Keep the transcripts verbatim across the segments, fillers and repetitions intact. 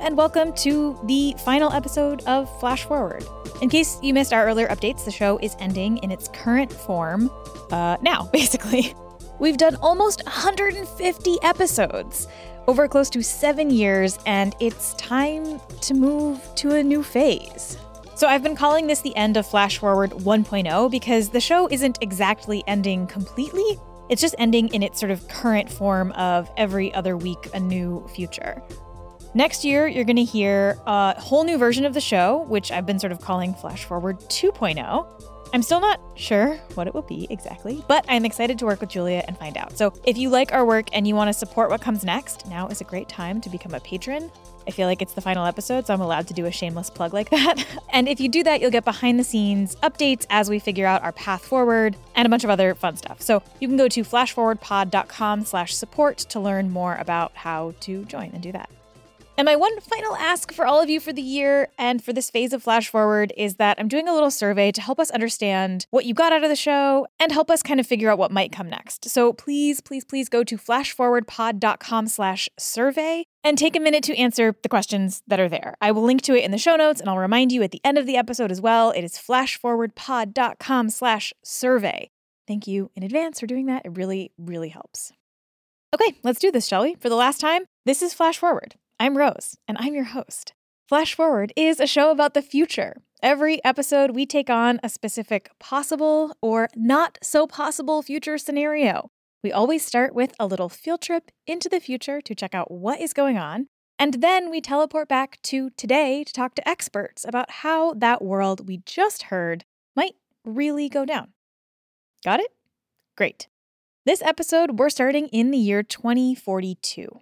and welcome to the final episode of Flash Forward. In case you missed our earlier updates, the show is ending in its current form uh, now, basically. We've done almost one hundred fifty episodes over close to seven years, and it's time to move to a new phase. So I've been calling this the end of Flash Forward one point oh because the show isn't exactly ending completely. It's just ending in its sort of current form of every other week a new future. Next year, you're going to hear a whole new version of the show, which I've been sort of calling Flash Forward two point oh. I'm still not sure what it will be exactly, but I'm excited to work with Julia and find out. So if you like our work and you want to support what comes next, now is a great time to become a patron. I feel like it's the final episode, so I'm allowed to do a shameless plug like that. And if you do that, you'll get behind the scenes updates as we figure out our path forward and a bunch of other fun stuff. So you can go to flashforwardpod.com slash support to learn more about how to join and do that. And my one final ask for all of you for the year and for this phase of Flash Forward is that I'm doing a little survey to help us understand what you got out of the show and help us kind of figure out what might come next. So please, please, please go to flashforwardpod.com slash survey and take a minute to answer the questions that are there. I will link to it in the show notes, and I'll remind you at the end of the episode as well. It is flashforwardpod.com slash survey. Thank you in advance for doing that. It really, really helps. Okay, let's do this, shall we? For the last time, this is Flash Forward. I'm Rose, and I'm your host. Flash Forward is a show about the future. Every episode, we take on a specific possible or not so possible future scenario. We always start with a little field trip into the future to check out what is going on, and then we teleport back to today to talk to experts about how that world we just heard might really go down. Got it? Great. This episode, we're starting in the year twenty forty-two.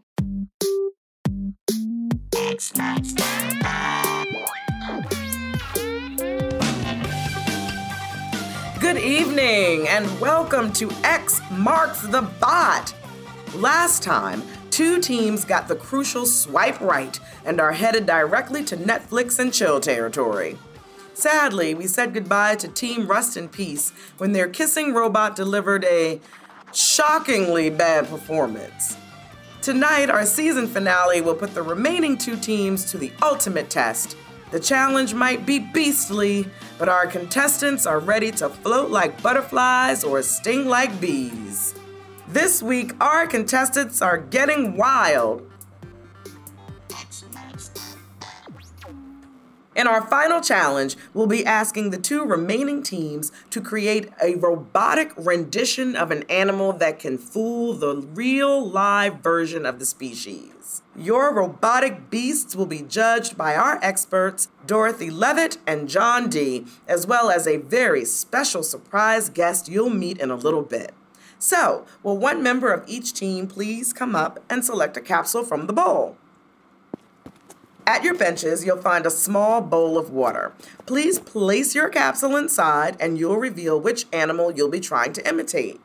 Good evening and welcome to X Marks the Bot. Last time, two teams got the crucial swipe right and are headed directly to Netflix and chill territory. Sadly, we said goodbye to Team Rust in Peace when their kissing robot delivered a shockingly bad performance. Tonight, our season finale will put the remaining two teams to the ultimate test. The challenge might be beastly, but our contestants are ready to float like butterflies or sting like bees. This week, our contestants are getting wild. In our final challenge, we'll be asking the two remaining teams to create a robotic rendition of an animal that can fool the real live version of the species. Your robotic beasts will be judged by our experts, Dorothy Levitt and John D., as well as a very special surprise guest you'll meet in a little bit. So, will one member of each team please come up and select a capsule from the bowl? At your benches, you'll find a small bowl of water. Please place your capsule inside and you'll reveal which animal you'll be trying to imitate.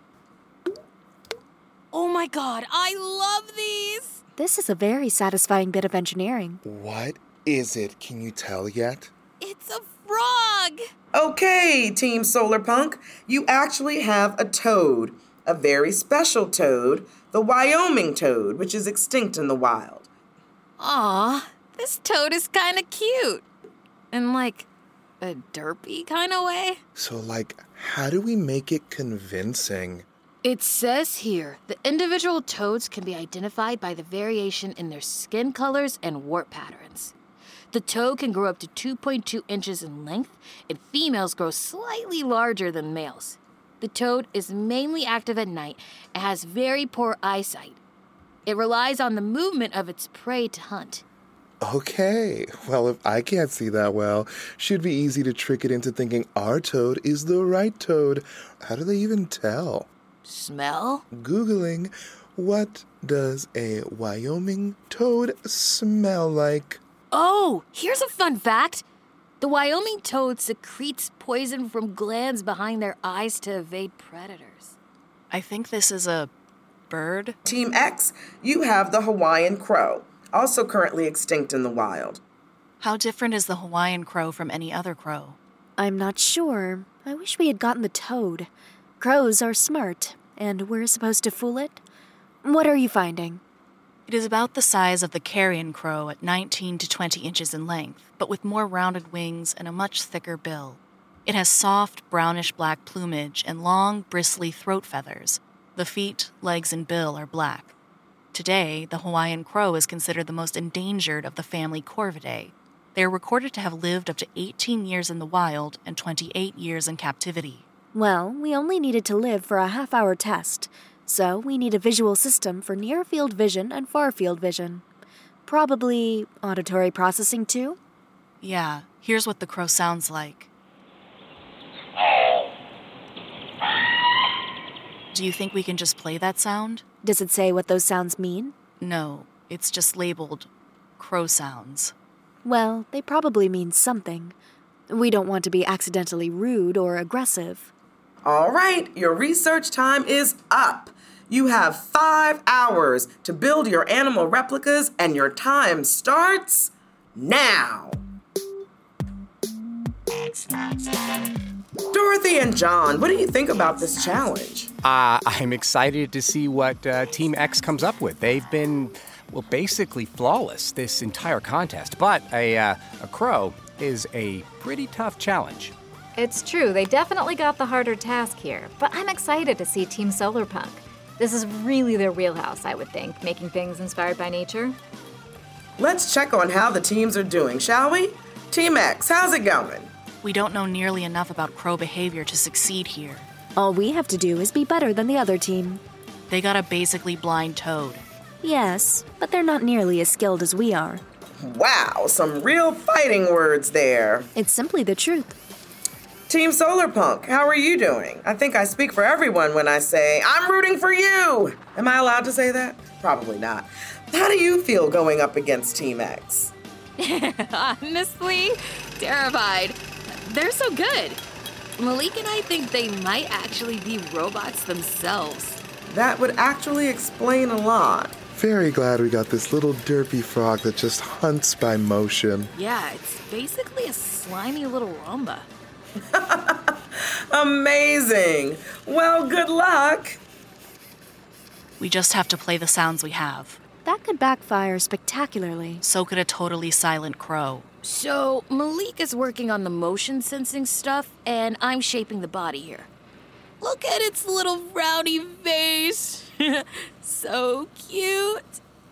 Oh my god, I love these! This is a very satisfying bit of engineering. What is it? Can you tell yet? It's a frog! Okay, Team Solarpunk, you actually have a toad. A very special toad, the Wyoming toad, which is extinct in the wild. Aww. This toad is kind of cute. In, like, a derpy kind of way. So, like, how do we make it convincing? It says here, the individual toads can be identified by the variation in their skin colors and warp patterns. The toad can grow up to two point two inches in length, and females grow slightly larger than males. The toad is mainly active at night and has very poor eyesight. It relies on the movement of its prey to hunt. Okay, well, if I can't see that well, should be easy to trick it into thinking our toad is the right toad. How do they even tell? Smell? Googling, what does a Wyoming toad smell like? Oh, here's a fun fact. The Wyoming toad secretes poison from glands behind their eyes to evade predators. I think this is a bird. Team X, you have the Hawaiian crow, also currently extinct in the wild. How different is the Hawaiian crow from any other crow? I'm not sure. I wish we had gotten the toad. Crows are smart, and we're supposed to fool it. What are you finding? It is about the size of the carrion crow at nineteen to twenty inches in length, but with more rounded wings and a much thicker bill. It has soft, brownish-black plumage and long, bristly throat feathers. The feet, legs, and bill are black. Today, the Hawaiian crow is considered the most endangered of the family Corvidae. They are recorded to have lived up to eighteen years in the wild and twenty-eight years in captivity. Well, we only needed to live for a half-hour test, so we need a visual system for near-field vision and far-field vision. Probably auditory processing, too? Yeah, here's what the crow sounds like. Do you think we can just play that sound? Does it say what those sounds mean? No, it's just labeled crow sounds. Well, they probably mean something. We don't want to be accidentally rude or aggressive. All right, your research time is up. You have five hours to build your animal replicas, and your time starts now. Dorothy and John, what do you think about this challenge? Uh, I'm excited to see what uh, Team X comes up with. They've been, well, basically flawless this entire contest, but a, uh, a crow is a pretty tough challenge. It's true, they definitely got the harder task here, but I'm excited to see Team Solarpunk. This is really their wheelhouse, I would think, making things inspired by nature. Let's check on how the teams are doing, shall we? Team X, how's it going? We don't know nearly enough about crow behavior to succeed here. All we have to do is be better than the other team. They got a basically blind toad. Yes, but they're not nearly as skilled as we are. Wow, some real fighting words there. It's simply the truth. Team Solarpunk, how are you doing? I think I speak for everyone when I say, I'm rooting for you. Am I allowed to say that? Probably not. How do you feel going up against Team X? Honestly, terrified. They're so good. Malik and I think they might actually be robots themselves. That would actually explain a lot. Very glad we got this little derpy frog that just hunts by motion. Yeah, it's basically a slimy little Roomba. Amazing. Well, good luck. We just have to play the sounds we have. That could backfire spectacularly. So could a totally silent crow. So, Malik is working on the motion sensing stuff, and I'm shaping the body here. Look at its little frowny face. So cute.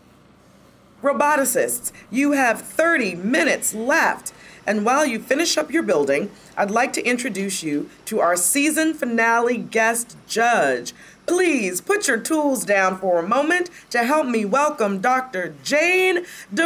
Roboticists, you have thirty minutes left. And while you finish up your building, I'd like to introduce you to our season finale guest judge. Please put your tools down for a moment to help me welcome Doctor Jane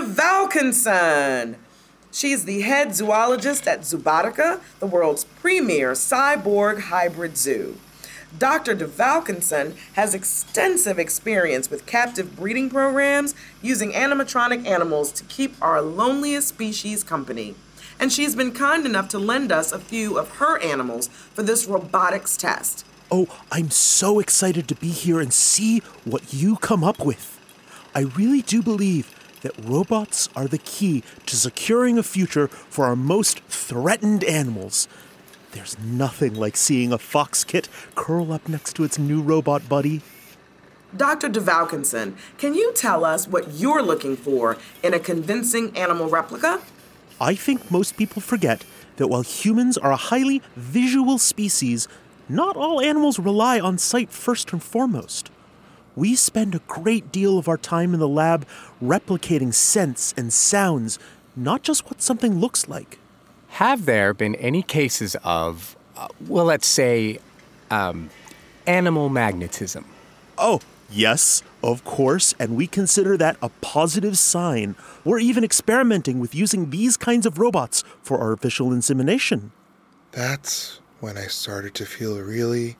DeValkenson. She's the head zoologist at Zoobotica, the world's premier cyborg hybrid zoo. Doctor DeValkenson has extensive experience with captive breeding programs using animatronic animals to keep our loneliest species company. And she's been kind enough to lend us a few of her animals for this robotics test. Oh, I'm so excited to be here and see what you come up with. I really do believe that robots are the key to securing a future for our most threatened animals. There's nothing like seeing a fox kit curl up next to its new robot buddy. Doctor DeValkenson, can you tell us what you're looking for in a convincing animal replica? I think most people forget that while humans are a highly visual species, not all animals rely on sight first and foremost. We spend a great deal of our time in the lab replicating scents and sounds, not just what something looks like. Have there been any cases of, uh, well, let's say, um, animal magnetism? Oh, yes, of course, and we consider that a positive sign. We're even experimenting with using these kinds of robots for artificial insemination. That's when I started to feel really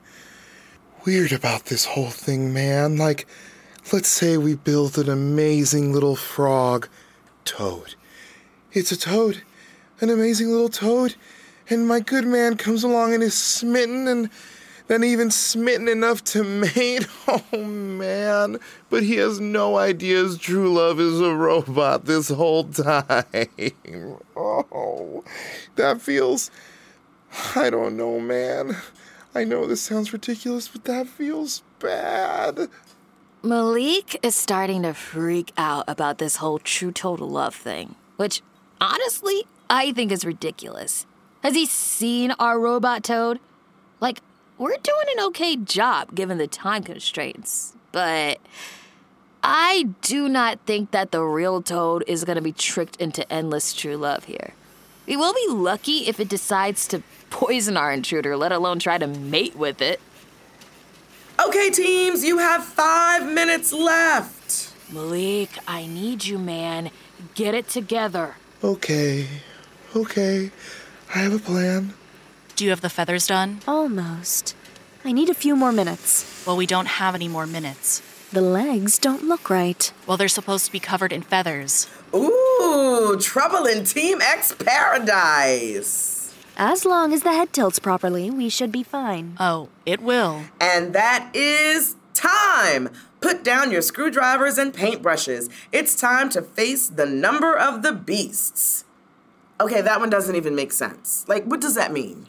weird about this whole thing, man. Like, let's say we built an amazing little frog toad. It's a toad. An amazing little toad, and my good man comes along and is smitten, and then even smitten enough to mate. Oh, man. But he has no idea his true love is a robot this whole time. Oh, that feels... I don't know, man. I know this sounds ridiculous, but that feels bad. Malik is starting to freak out about this whole true total love thing, which, honestly, I think is ridiculous. Has he seen our robot toad? Like, we're doing an okay job given the time constraints, but I do not think that the real toad is going to be tricked into endless true love here. We will be lucky if it decides to poison our intruder, let alone try to mate with it. Okay, teams, you have five minutes left. Malik, I need you, man. Get it together. Okay, okay. I have a plan. Do you have the feathers done? Almost. I need a few more minutes. Well, we don't have any more minutes. The legs don't look right. Well, they're supposed to be covered in feathers. Ooh, trouble in Team X paradise. As long as the head tilts properly, we should be fine. Oh, it will. And that is time. Put down your screwdrivers and paintbrushes. It's time to face the number of the beasts. Okay, that one doesn't even make sense. Like, what does that mean?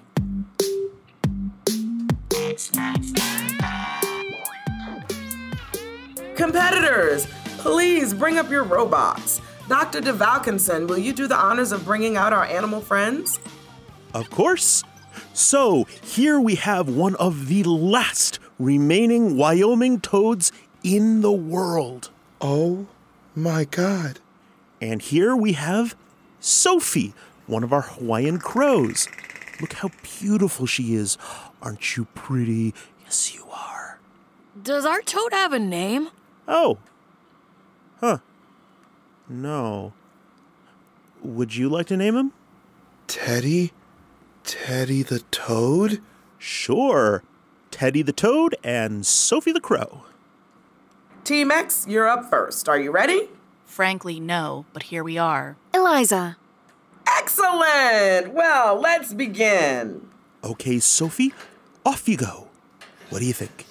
Competitors, please bring up your robots. Doctor DeValkinson, will you do the honors of bringing out our animal friends? Of course. So, here we have one of the last remaining Wyoming toads in the world. Oh my God. And here we have Sophie, one of our Hawaiian crows. Look how beautiful she is. Aren't you pretty? Yes, you are. Does our toad have a name? Oh. Huh. No. Would you like to name him? Teddy? Teddy the Toad? Sure. Teddy the Toad and Sophie the Crow. Team X, you're up first. Are you ready? Frankly, no, but here we are. Eliza. Excellent! Well, let's begin. Okay, Sophie, off you go. What do you think?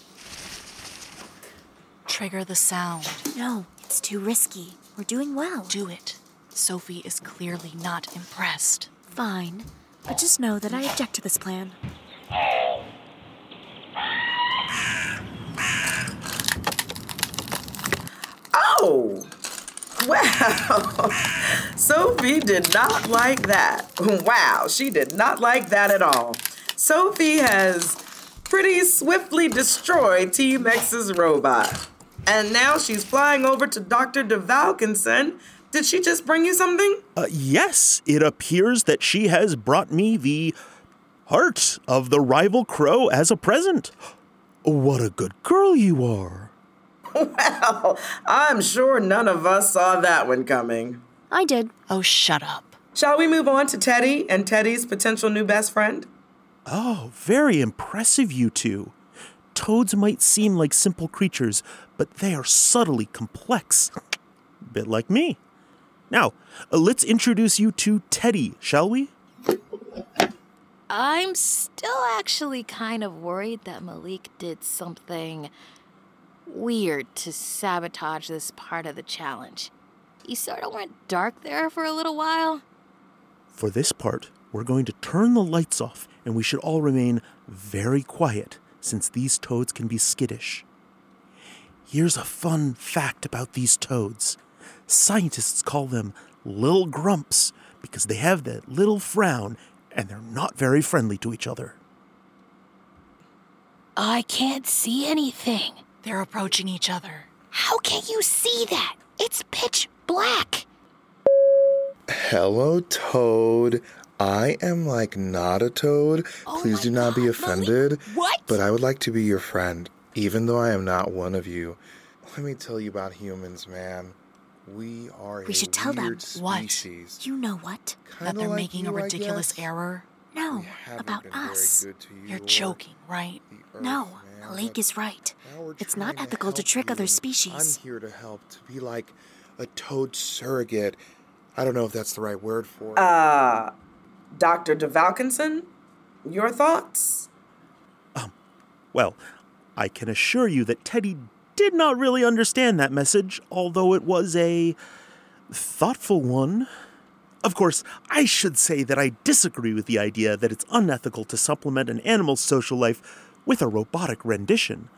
Trigger the sound. No, it's too risky. We're doing well. Do it. Sophie is clearly not impressed. Fine. But just know that I object to this plan. Oh! Wow! Sophie did not like that. Wow, she did not like that at all. Sophie has pretty swiftly destroyed Team X's robot. And now she's flying over to Doctor DeValkinson. Did she just bring you something? Uh, yes, it appears that she has brought me the heart of the rival crow as a present. What a good girl you are. Well, I'm sure none of us saw that one coming. I did. Oh, shut up. Shall we move on to Teddy and Teddy's potential new best friend? Oh, very impressive, you two. Toads might seem like simple creatures, but they are subtly complex. A bit like me. Now, uh, let's introduce you to Teddy, shall we? I'm still actually kind of worried that Malik did something weird to sabotage this part of the challenge. He sort of went dark there for a little while. For this part, we're going to turn the lights off, and we should all remain very quiet, since these toads can be skittish. Here's a fun fact about these toads. Scientists call them little grumps because they have that little frown and they're not very friendly to each other. I can't see anything. They're approaching each other. How can you see that? It's pitch black. Hello, Toad. I am like not a toad. Oh Please my do not be God, offended. Malik, what? But I would like to be your friend, even though I am not one of you. Let me tell you about humans, man. We are We a should tell them. weird What? species. You know what? Kinda That they're like making you, a I ridiculous guess. error. No, We haven't about been very us. good to you You're or joking, right? the Earth, No, man, Malik but is right. now we're It's trying not to ethical to help trick you, other and species. I'm here to help, to be like a toad surrogate. I don't know if that's the right word for it. Uh, Doctor DeValkinson, your thoughts? Well, I can assure you that Teddy did not really understand that message, although it was a thoughtful one. Of course, I should say that I disagree with the idea that it's unethical to supplement an animal's social life with a robotic rendition.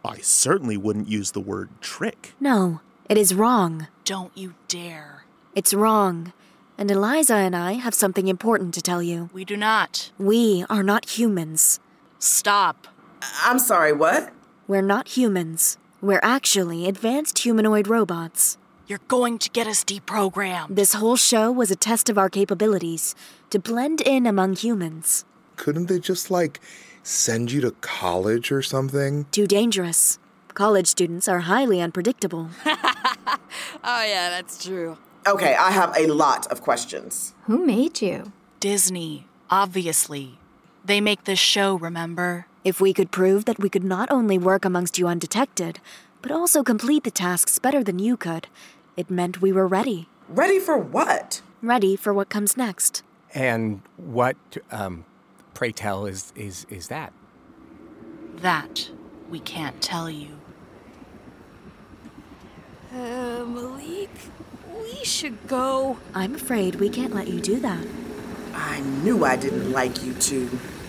I certainly wouldn't use the word trick. No, it is wrong. Don't you dare. It's wrong. And Eliza and I have something important to tell you. We do not. We are not humans. Stop. I'm sorry, what? We're not humans. We're actually advanced humanoid robots. You're going to get us deprogrammed. This whole show was a test of our capabilities to blend in among humans. Couldn't they just, like, send you to college or something? Too dangerous. College students are highly unpredictable. Oh, yeah, that's true. Okay, I have a lot of questions. Who made you? Disney, obviously. They make this show, remember? If we could prove that we could not only work amongst you undetected, but also complete the tasks better than you could, it meant we were ready. Ready for what? Ready for what comes next. And what, um, pray tell, is, is, is that? That we can't tell you. Uh, Malik, we should go. I'm afraid we can't let you do that. I knew I didn't like you two.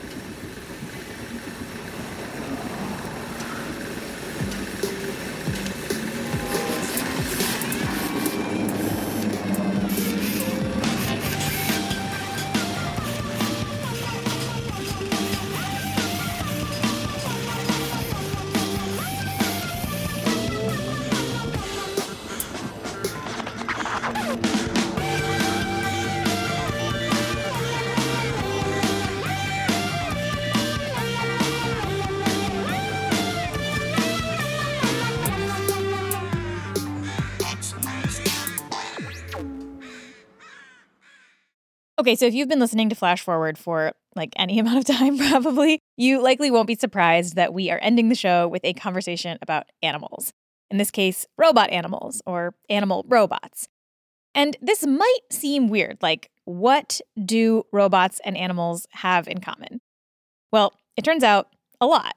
Okay, so if you've been listening to Flash Forward for like any amount of time, probably, you likely won't be surprised that we are ending the show with a conversation about animals. In this case, robot animals or animal robots. And this might seem weird, like, what do robots and animals have in common? Well, it turns out a lot.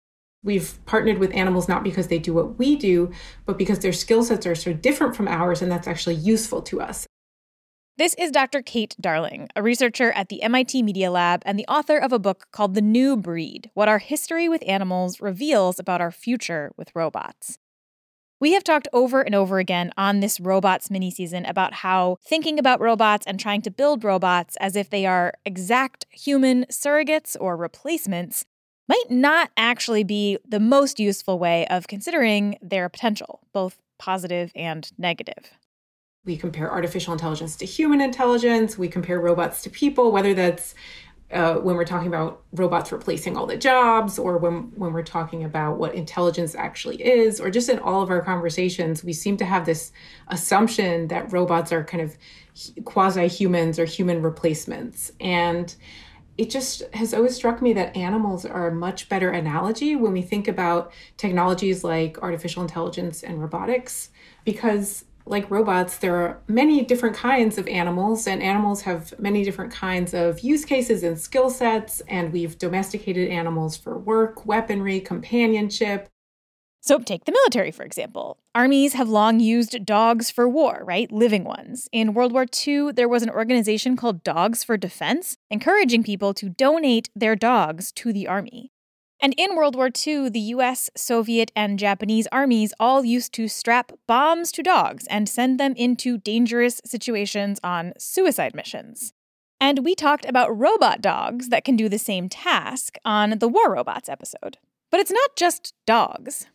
We've partnered with animals not because they do what we do, but because their skill sets are so different from ours, and that's actually useful to us. This is Doctor Kate Darling, a researcher at the M I T Media Lab and the author of a book called The New Breed: What Our History with Animals Reveals About Our Future with Robots. We have talked over and over again on this robots mini-season about how thinking about robots and trying to build robots as if they are exact human surrogates or replacements might not actually be the most useful way of considering their potential, both positive and negative. We compare artificial intelligence to human intelligence. We compare robots to people, whether that's uh, when we're talking about robots replacing all the jobs, or when, when we're talking about what intelligence actually is, or just in all of our conversations, we seem to have this assumption that robots are kind of quasi-humans or human replacements. And it just has always struck me that animals are a much better analogy when we think about technologies like artificial intelligence and robotics, because like robots, there are many different kinds of animals, and animals have many different kinds of use cases and skill sets, and we've domesticated animals for work, weaponry, companionship. So take the military, for example. Armies have long used dogs for war, right? Living ones. In World War Two, there was an organization called Dogs for Defense, encouraging people to donate their dogs to the army. And in World War Two, the U S, Soviet, and Japanese armies all used to strap bombs to dogs and send them into dangerous situations on suicide missions. And we talked about robot dogs that can do the same task on the War Robots episode. But it's not just dogs.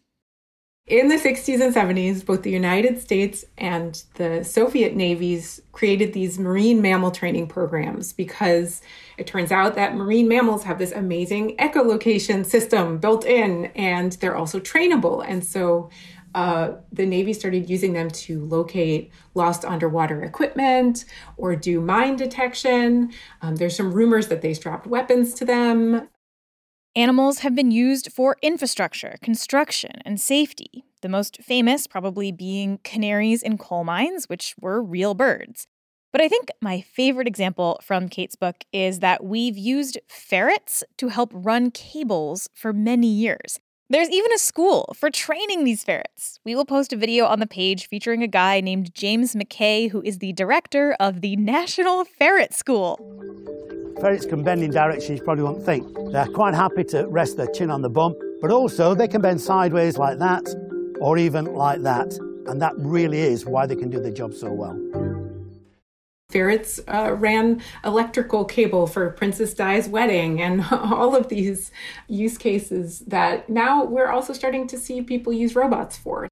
In the sixties and seventies, both the United States and the Soviet navies created these marine mammal training programs because it turns out that marine mammals have this amazing echolocation system built in, and they're also trainable. And so uh, the Navy started using them to locate lost underwater equipment or do mine detection. Um, there's some rumors that they strapped weapons to them. Animals have been used for infrastructure, construction, and safety, the most famous probably being canaries in coal mines, which were real birds. But I think my favorite example from Kate's book is that we've used ferrets to help run cables for many years. There's even a school for training these ferrets. We will post a video on the page featuring a guy named James McKay, who is the director of the National Ferret School. Ferrets can bend in directions you probably won't think. They're quite happy to rest their chin on the bum But also, they can bend sideways like that, or even like that. And that really is why they can do their job so well. Ferrets uh, ran electrical cable for Princess Di's wedding, and all of these use cases that now we're also starting to see people use robots for.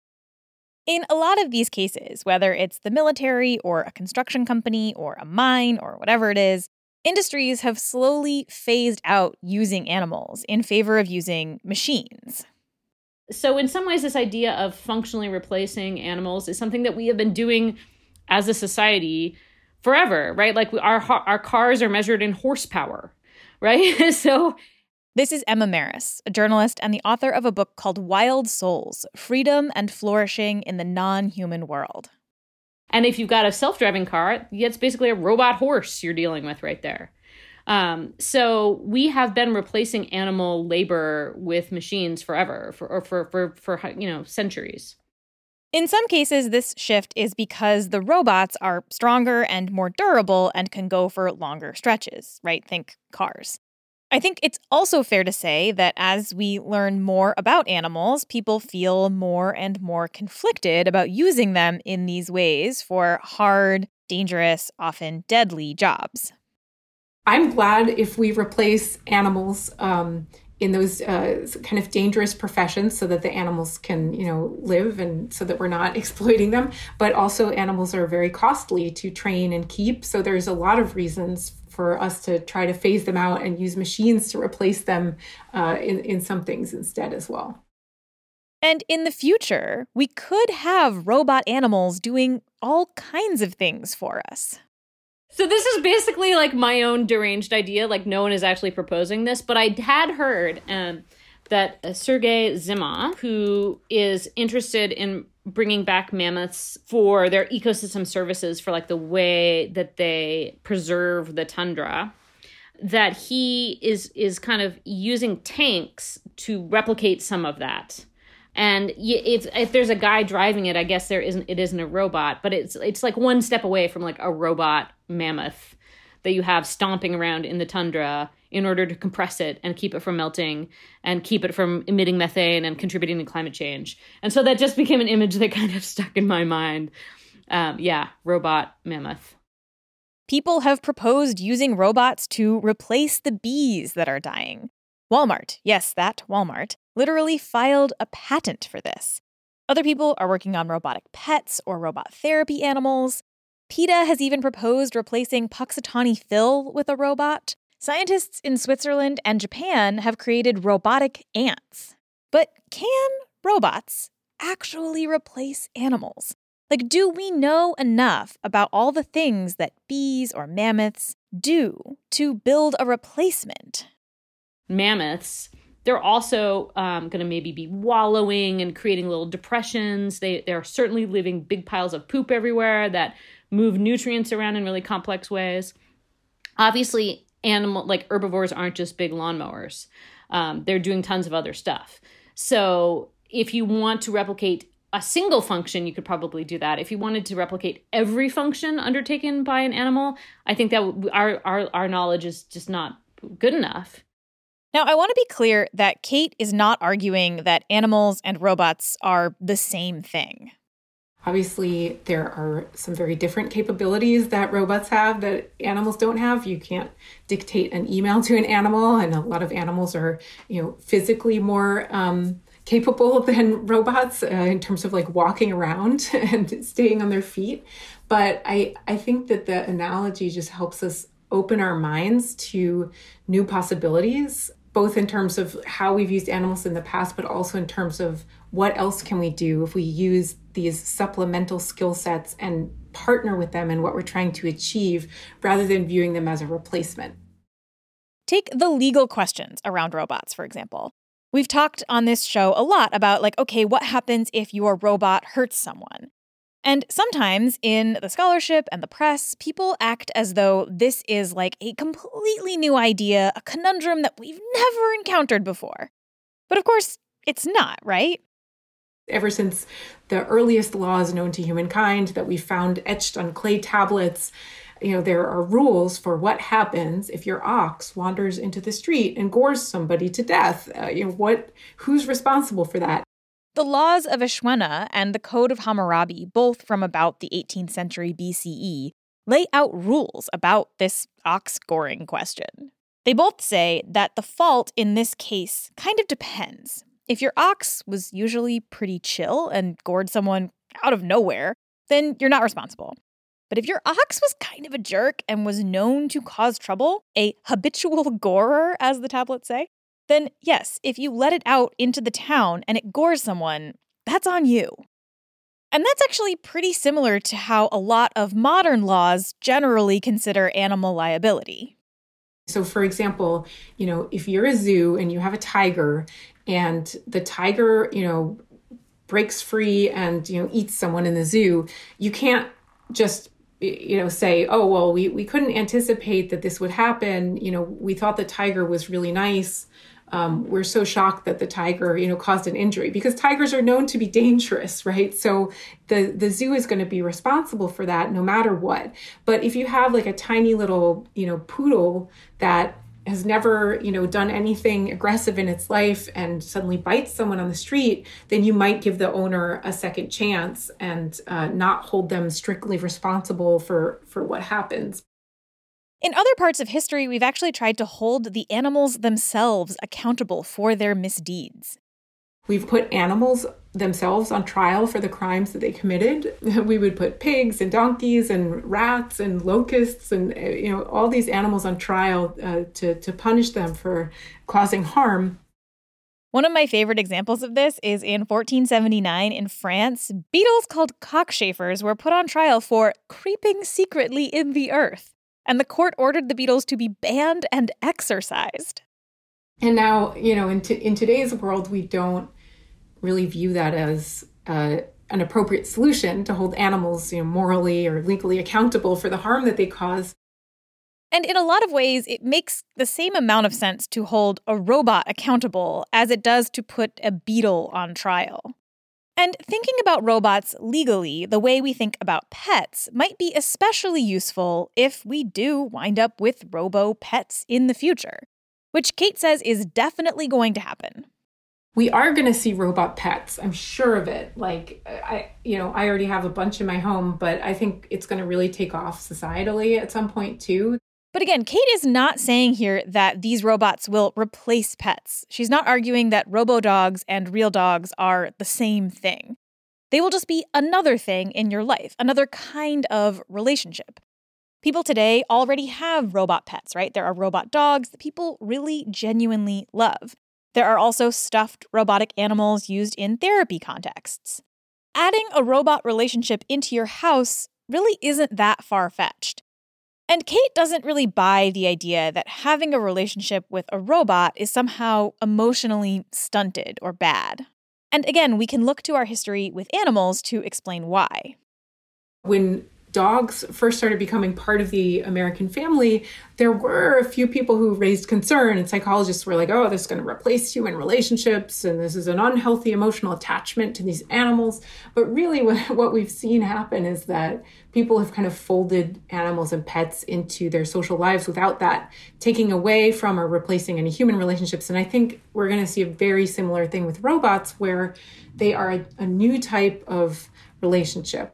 In a lot of these cases, whether it's the military or a construction company or a mine or whatever it is, industries have slowly phased out using animals in favor of using machines. So in some ways, this idea of functionally replacing animals is something that we have been doing as a society forever, right? Like we, our our cars are measured in horsepower, right? So this is Emma Marris, a journalist and the author of a book called Wild Souls: Freedom and Flourishing in the Non-Human World. And if you've got a self-driving car, it's basically a robot horse you're dealing with right there. Um, so we have been replacing animal labor with machines forever, for, or for, for, for, you know, centuries. In some cases, this shift is because the robots are stronger and more durable and can go for longer stretches, right? Think cars. I think it's also fair to say that as we learn more about animals, people feel more and more conflicted about using them in these ways for hard, dangerous, often deadly jobs. I'm glad if we replace animals um, in those uh, kind of dangerous professions so that the animals can, you know, live and so that we're not exploiting them. But also animals are very costly to train and keep. So there's a lot of reasons for us to try to phase them out and use machines to replace them uh, in, in some things instead as well. And in the future, we could have robot animals doing all kinds of things for us. So this is basically like my own deranged idea. Like no one is actually proposing this, but I had heard um, that uh, Sergey Zimah, who is interested in bringing back mammoths for their ecosystem services for like the way that they preserve the tundra, that he is is kind of using tanks to replicate some of that. And if if there's a guy driving it, I guess there isn't. It isn't a robot, but it's it's like one step away from like a robot mammoth that you have stomping around in the tundra in order to compress it and keep it from melting and keep it from emitting methane and contributing to climate change. And so that just became an image that kind of stuck in my mind. Um, yeah, robot mammoth. People have proposed using robots to replace the bees that are dying. Walmart, yes, that Walmart, literally filed a patent for this. Other people are working on robotic pets or robot therapy animals. PETA has even proposed replacing Puxatawny Phil with a robot. Scientists in Switzerland and Japan have created robotic ants. But can robots actually replace animals? Like, do we know enough about all the things that bees or mammoths do to build a replacement? Mammoths, they're also um, going to maybe be wallowing and creating little depressions. They, they're certainly leaving big piles of poop everywhere that move nutrients around in really complex ways. Obviously, animal like herbivores aren't just big lawnmowers. Um, they're doing tons of other stuff. So if you want to replicate a single function, you could probably do that. If you wanted to replicate every function undertaken by an animal, I think that w- our, our our knowledge is just not good enough. Now, I want to be clear that Kate is not arguing that animals and robots are the same thing. Obviously, there are some very different capabilities that robots have that animals don't have. You can't dictate an email to an animal, and a lot of animals are, you know, physically more um, capable than robots uh, in terms of like walking around and staying on their feet. But I, I think that the analogy just helps us open our minds to new possibilities, both in terms of how we've used animals in the past, but also in terms of what else can we do if we use these supplemental skill sets and partner with them in what we're trying to achieve rather than viewing them as a replacement. Take the legal questions around robots, for example. We've talked on this show a lot about, like, okay, what happens if your robot hurts someone? And sometimes in the scholarship and the press, people act as though this is like a completely new idea, a conundrum that we've never encountered before. But of course, it's not, right? Ever since the earliest laws known to humankind that we found etched on clay tablets, You know, there are rules for what happens if your ox wanders into the street and gores somebody to death. Uh, you know, what, who's responsible for that? The laws of Ashwena and the Code of Hammurabi, both from about the eighteenth century B C E, lay out rules about this ox goring question. They both say that the fault in this case kind of depends. If your ox was usually pretty chill and gored someone out of nowhere, then you're not responsible. But if your ox was kind of a jerk and was known to cause trouble, a habitual gorer, as the tablets say, then yes, if you let it out into the town and it gores someone, that's on you. And that's actually pretty similar to how a lot of modern laws generally consider animal liability. So, for example, you know, if you're a zoo and you have a tiger and the tiger, you know, breaks free and, you know, eats someone in the zoo, you can't just, you know, say, oh, well, we, we couldn't anticipate that this would happen. You know, we thought the tiger was really nice. Um, we're so shocked that the tiger, you know, caused an injury, because tigers are known to be dangerous, right? So the, the zoo is going to be responsible for that no matter what. But if you have like a tiny little, you know, poodle that has never, you know, done anything aggressive in its life and suddenly bites someone on the street, then you might give the owner a second chance and uh, not hold them strictly responsible for, for what happens. In other parts of history, we've actually tried to hold the animals themselves accountable for their misdeeds. We've put animals themselves on trial for the crimes that they committed. We would put pigs and donkeys and rats and locusts and, you know, all these animals on trial uh, to, to punish them for causing harm. One of my favorite examples of this is in fourteen seventy-nine in France, beetles called cockchafers were put on trial for creeping secretly in the earth, and the court ordered the beetles to be banned and exorcised. And now, you know, in, t- in today's world, we don't really view that as uh, an appropriate solution to hold animals, you know, morally or legally accountable for the harm that they cause. And in a lot of ways, it makes the same amount of sense to hold a robot accountable as it does to put a beetle on trial. And thinking about robots legally the way we think about pets might be especially useful if we do wind up with robo-pets in the future, which Kate says is definitely going to happen. We are going to see robot pets. I'm sure of it. Like, I, you know, I already have a bunch in my home, but I think it's going to really take off societally at some point too. But again, Kate is not saying here that these robots will replace pets. She's not arguing that robo-dogs and real dogs are the same thing. They will just be another thing in your life, another kind of relationship. People today already have robot pets, right? There are robot dogs that people really genuinely love. There are also stuffed robotic animals used in therapy contexts. Adding a robot relationship into your house really isn't that far-fetched. And Kate doesn't really buy the idea that having a relationship with a robot is somehow emotionally stunted or bad. And again, we can look to our history with animals to explain why. When dogs first started becoming part of the American family, there were a few people who raised concern, and psychologists were like, oh, this is going to replace human relationships, and this is an unhealthy emotional attachment to these animals. But really what we've seen happen is that people have kind of folded animals and pets into their social lives without that taking away from or replacing any human relationships. And I think we're going to see a very similar thing with robots, where they are a, a new type of relationship.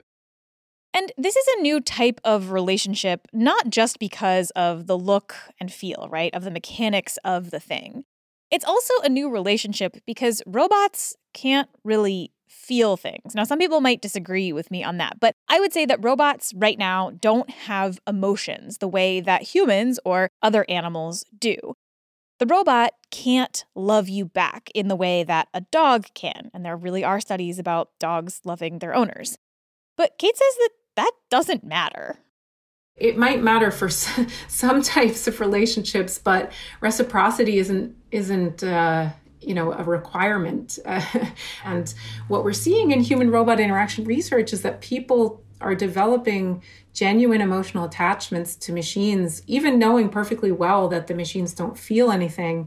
And this is a new type of relationship, not just because of the look and feel, right, of the mechanics of the thing. It's also a new relationship because robots can't really feel things. Now, some people might disagree with me on that, but I would say that robots right now don't have emotions the way that humans or other animals do. The robot can't love you back in the way that a dog can, and there really are studies about dogs loving their owners. But Kate says that that doesn't matter. It might matter for some types of relationships, but reciprocity isn't isn't uh, you know a requirement. Uh, and what we're seeing in human-robot interaction research is that people are developing genuine emotional attachments to machines, even knowing perfectly well that the machines don't feel anything.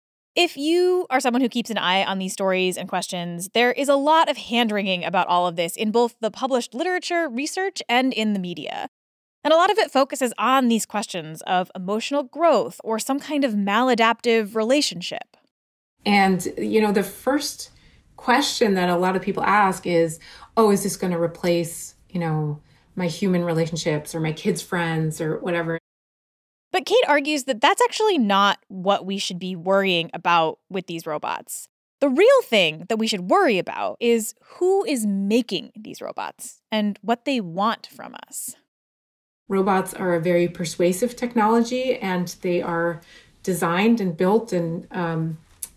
If you are someone who keeps an eye on these stories and questions, there is a lot of hand-wringing about all of this in both the published literature, research, and in the media. And a lot of it focuses on these questions of emotional growth or some kind of maladaptive relationship. And, you know, the first question that a lot of people ask is, oh, is this going to replace, you know, my human relationships or my kids' friends or whatever? But Kate argues that that's actually not what we should be worrying about with these robots. The real thing that we should worry about is who is making these robots and what they want from us. Robots are a very persuasive technology, and they are designed and built and, um,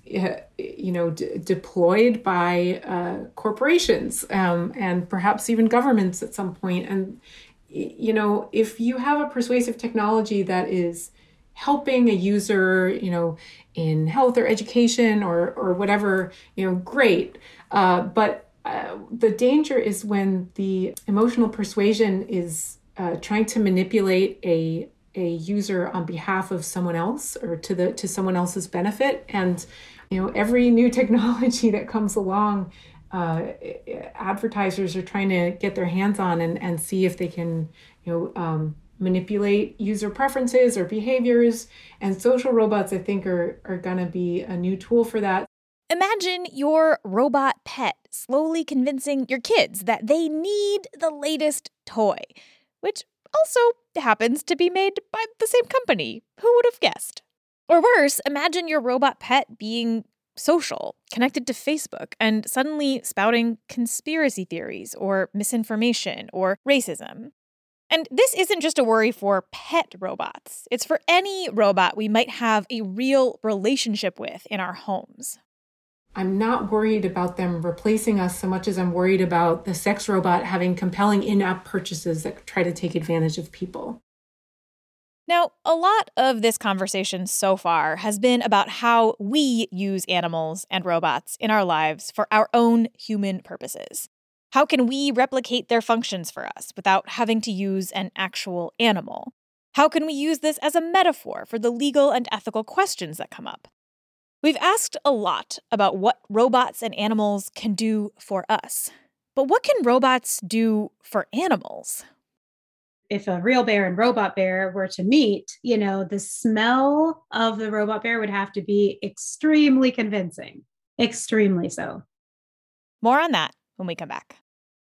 you know, d- deployed by uh, corporations um, and perhaps even governments at some point. And, you know, if you have a persuasive technology that is helping a user, you know, in health or education or or whatever, you know, great. Uh, but uh, the danger is when the emotional persuasion is uh, trying to manipulate a a user on behalf of someone else or to the to someone else's benefit. And, you know, every new technology that comes along, uh, advertisers are trying to get their hands on and, and see if they can, you know, um, manipulate user preferences or behaviors. And social robots, I think, are, are going to be a new tool for that. Imagine your robot pet slowly convincing your kids that they need the latest toy, which also happens to be made by the same company. Who would have guessed? Or worse, imagine your robot pet being social, connected to Facebook, and suddenly spouting conspiracy theories or misinformation or racism. And this isn't just a worry for pet robots. It's for any robot we might have a real relationship with in our homes. I'm not worried about them replacing us so much as I'm worried about the sex robot having compelling in-app purchases that try to take advantage of people. Now, a lot of this conversation so far has been about how we use animals and robots in our lives for our own human purposes. How can we replicate their functions for us without having to use an actual animal? How can we use this as a metaphor for the legal and ethical questions that come up? We've asked a lot about what robots and animals can do for us. But what can robots do for animals? If a real bear and robot bear were to meet, you know, the smell of the robot bear would have to be extremely convincing. Extremely so. More on that when we come back.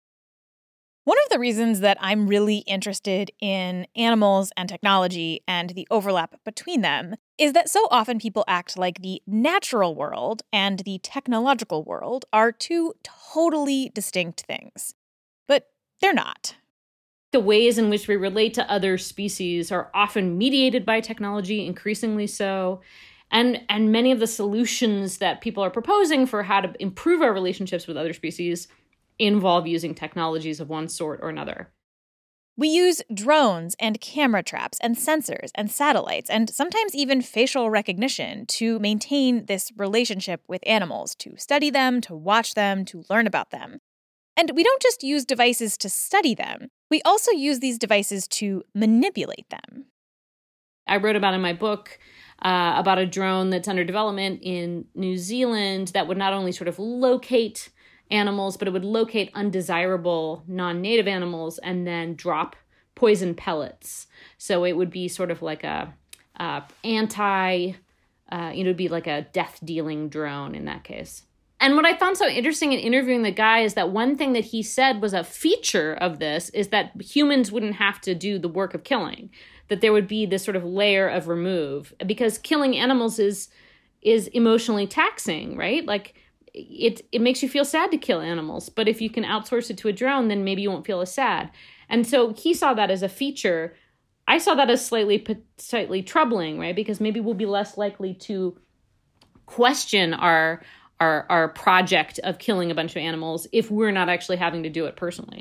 One of the reasons that I'm really interested in animals and technology and the overlap between them is that so often people act like the natural world and the technological world are two totally distinct things. But they're not. The ways in which we relate to other species are often mediated by technology, increasingly so. And, and many of the solutions that people are proposing for how to improve our relationships with other species involve using technologies of one sort or another. We use drones and camera traps and sensors and satellites and sometimes even facial recognition to maintain this relationship with animals, to study them, to watch them, to learn about them. And we don't just use devices to study them. We also use these devices to manipulate them. I wrote about in my book uh, about a drone that's under development in New Zealand that would not only sort of locate animals, but it would locate undesirable non-native animals and then drop poison pellets. So it would be sort of like a, a anti, uh, you know, it'd be like a death-dealing drone in that case. And what I found so interesting in interviewing the guy is that one thing that he said was a feature of this is that humans wouldn't have to do the work of killing, that there would be this sort of layer of remove, because killing animals is is emotionally taxing, right? Like, it it makes you feel sad to kill animals, but if you can outsource it to a drone, then maybe you won't feel as sad. And so he saw that as a feature. I saw that as slightly slightly troubling, right? Because maybe we'll be less likely to question our our our project of killing a bunch of animals if we're not actually having to do it personally.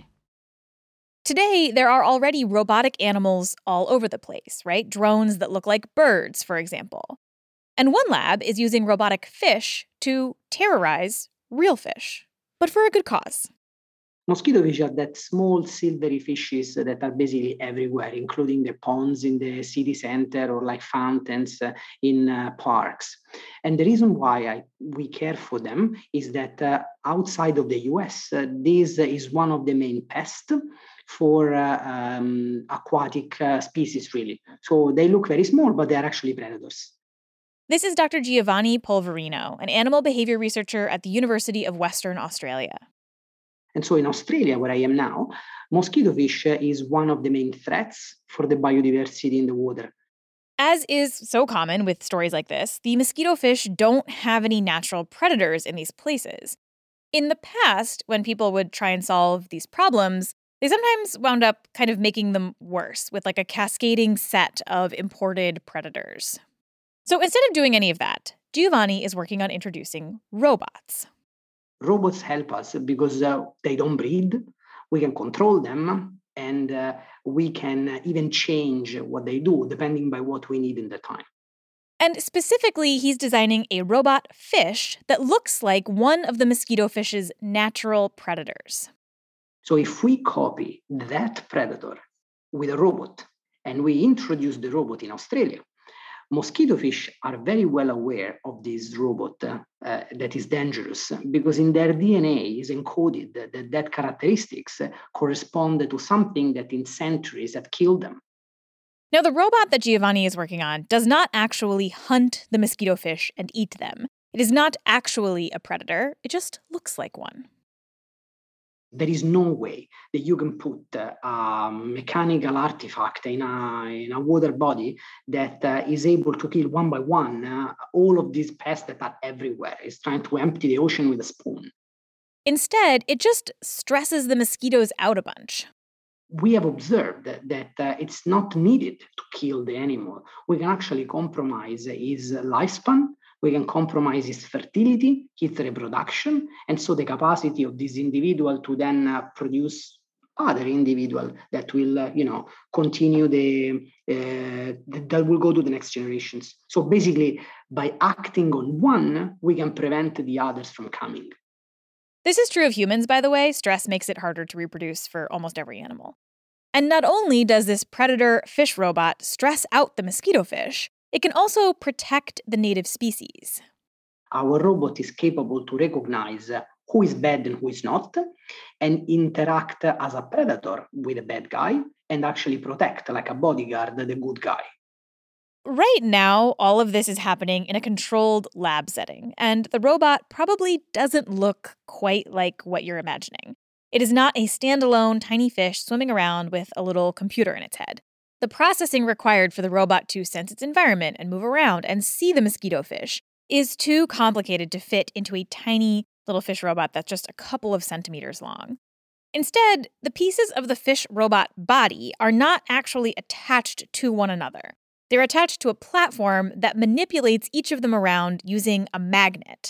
Today, there are already robotic animals all over the place, right? Drones that look like birds, for example. And one lab is using robotic fish to terrorize real fish, but for a good cause. Mosquito fish are that small silvery fishes that are basically everywhere, including the ponds in the city center or like fountains uh, in uh, parks. And the reason why I, we care for them is that uh, outside of the U S, uh, this is one of the main pests. for uh, um, aquatic uh, species, really. So they look very small, but they are actually predators. This is Doctor Giovanni Polverino, an animal behavior researcher at the University of Western Australia. And so in Australia, where I am now, mosquito fish is one of the main threats for the biodiversity in the water. As is so common with stories like this, the mosquito fish don't have any natural predators in these places. In the past, when people would try and solve these problems, they sometimes wound up kind of making them worse with like a cascading set of imported predators. So instead of doing any of that, Giovanni is working on introducing robots. Robots help us because uh, they don't breed. We can control them, and uh, we can even change what they do depending by what we need in the time. And specifically, he's designing a robot fish that looks like one of the mosquito fish's natural predators. So if we copy that predator with a robot and we introduce the robot in Australia, mosquito fish are very well aware of this robot uh, uh, that is dangerous because in their D N A is encoded that that characteristics uh, correspond to something that in centuries have killed them. Now, the robot that Giovanni is working on does not actually hunt the mosquito fish and eat them. It is not actually a predator. It just looks like one. There is no way that you can put uh, a mechanical artifact in a, in a water body that uh, is able to kill one by one uh, all of these pests that are everywhere. It's trying to empty the ocean with a spoon. Instead, it just stresses the mosquitoes out a bunch. We have observed that, that uh, it's not needed to kill the animal. We can actually compromise his lifespan. We can compromise his fertility, his reproduction, and so the capacity of this individual to then uh, produce other individual that will, uh, you know, continue the, uh, that will go to the next generations. So basically, by acting on one, we can prevent the others from coming. This is true of humans, by the way. Stress makes it harder to reproduce for almost every animal. And not only does this predator fish robot stress out the mosquito fish, it can also protect the native species. Our robot is capable to recognize who is bad and who is not, and interact as a predator with a bad guy, and actually protect, like a bodyguard, the good guy. Right now, all of this is happening in a controlled lab setting, and the robot probably doesn't look quite like what you're imagining. It is not a standalone tiny fish swimming around with a little computer in its head. The processing required for the robot to sense its environment and move around and see the mosquito fish is too complicated to fit into a tiny little fish robot that's just a couple of centimeters long. Instead, the pieces of the fish robot body are not actually attached to one another. They're attached to a platform that manipulates each of them around using a magnet.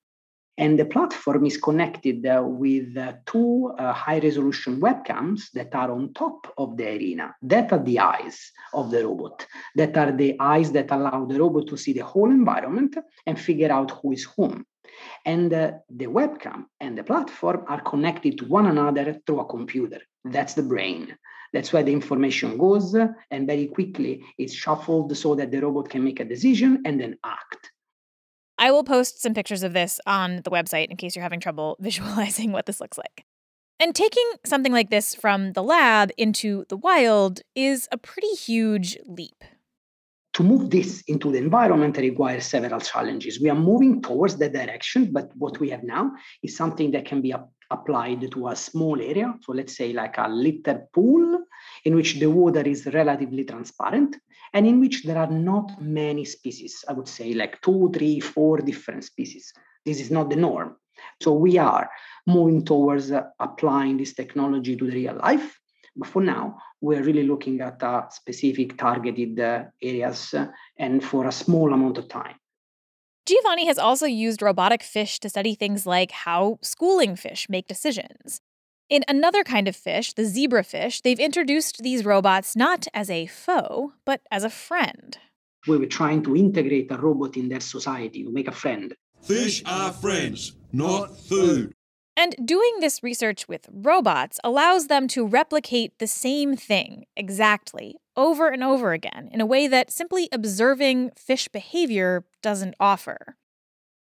And the platform is connected uh, with uh, two uh, high-resolution webcams that are on top of the arena. That are the eyes of the robot. That are the eyes that allow the robot to see the whole environment and figure out who is whom. And uh, the webcam and the platform are connected to one another through a computer. That's the brain. That's where the information goes, and very quickly it's shuffled so that the robot can make a decision and then act. I will post some pictures of this on the website in case you're having trouble visualizing what this looks like. And taking something like this from the lab into the wild is a pretty huge leap. To move this into the environment requires several challenges. We are moving towards that direction, but what we have now is something that can be ap- applied to a small area. So let's say like a litter pool in which the water is relatively transparent and in which there are not many species. I would say like two, three, four different species. This is not the norm. So we are moving towards uh, applying this technology to the real life. But for now, we're really looking at uh, specific targeted uh, areas uh, and for a small amount of time. Giovanni has also used robotic fish to study things like how schooling fish make decisions. In another kind of fish, the zebrafish, they've introduced these robots not as a foe, but as a friend. We were trying to integrate a robot in their society to make a friend. Fish are friends, not food. And doing this research with robots allows them to replicate the same thing exactly over and over again in a way that simply observing fish behavior doesn't offer.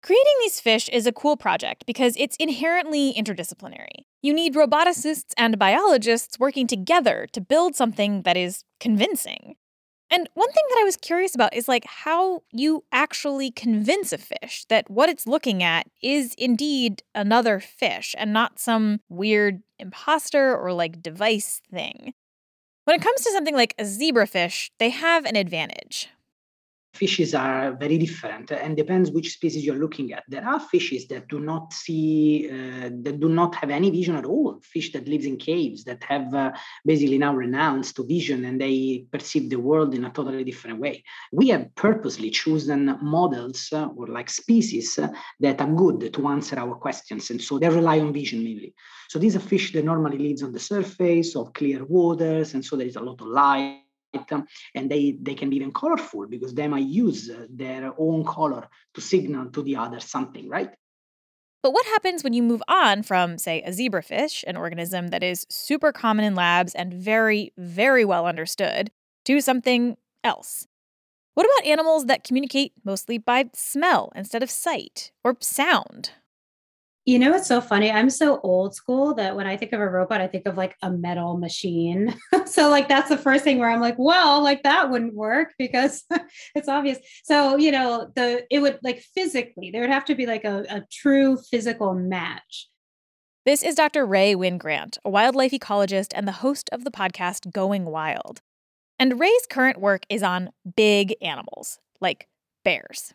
Creating these fish is a cool project because it's inherently interdisciplinary. You need roboticists and biologists working together to build something that is convincing. And one thing that I was curious about is like how you actually convince a fish that what it's looking at is indeed another fish and not some weird imposter or like device thing. When it comes to something like a zebrafish, they have an advantage. Fishes are very different and depends which species you're looking at. There are fishes that do not see, uh, that do not have any vision at all. Fish that lives in caves that have uh, basically now renounced to vision and they perceive the world in a totally different way. We have purposely chosen models uh, or like species uh, that are good to answer our questions. And so they rely on vision mainly. So these are fish that normally lives on the surface of clear waters. And so there is a lot of light. And they, they can be even colorful because they might use their own color to signal to the other something, right? But what happens when you move on from, say, a zebrafish, an organism that is super common in labs and very, very well understood, to something else? What about animals that communicate mostly by smell instead of sight or sound? You know, it's so funny. I'm so old school that when I think of a robot, I think of like a metal machine. So like, that's the first thing where I'm like, well, like that wouldn't work because it's obvious. So, you know, the, it would like physically, there would have to be like a, a true physical match. This is Doctor Rae Wynn Grant, a wildlife ecologist and the host of the podcast Going Wild. And Ray's current work is on big animals, like bears.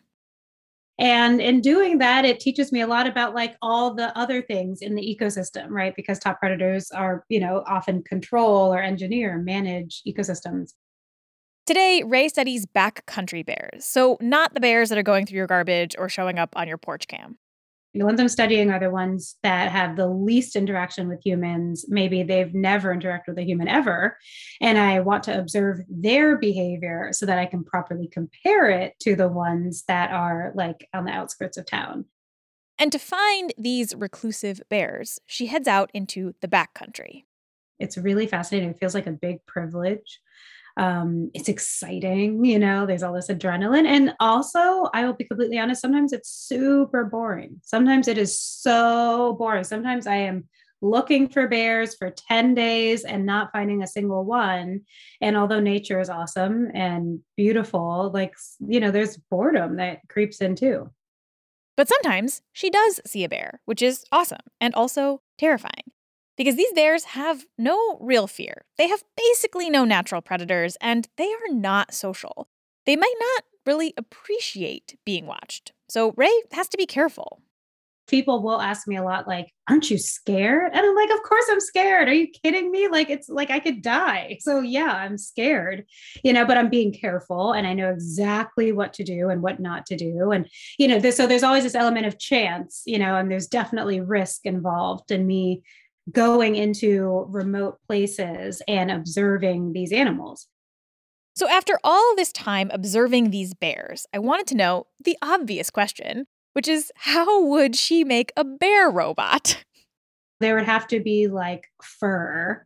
And in doing that, it teaches me a lot about like all the other things in the ecosystem, right? Because top predators are, you know, often control or engineer, manage ecosystems. Today, Ray studies backcountry bears. So not the bears that are going through your garbage or showing up on your porch cam. The ones I'm studying are the ones that have the least interaction with humans. Maybe they've never interacted with a human ever. And I want to observe their behavior so that I can properly compare it to the ones that are like on the outskirts of town. And to find these reclusive bears, she heads out into the backcountry. It's really fascinating. It feels like a big privilege. Um, it's exciting, you know, there's all this adrenaline. And also, I will be completely honest, sometimes it's super boring. Sometimes it is so boring. Sometimes I am looking for bears for ten days and not finding a single one. And although nature is awesome and beautiful, like, you know, there's boredom that creeps in too. But sometimes she does see a bear, which is awesome and also terrifying. Because these bears have no real fear. They have basically no natural predators, and they are not social. They might not really appreciate being watched. So Ray has to be careful. People will ask me a lot, like, aren't you scared? And I'm like, of course I'm scared. Are you kidding me? Like, it's like I could die. So yeah, I'm scared, you know, but I'm being careful and I know exactly what to do and what not to do. And, you know, there's, so there's always this element of chance, you know, and there's definitely risk involved in me going into remote places and observing these animals. So after all this time observing these bears, I wanted to know the obvious question, which is how would she make a bear robot? There would have to be like fur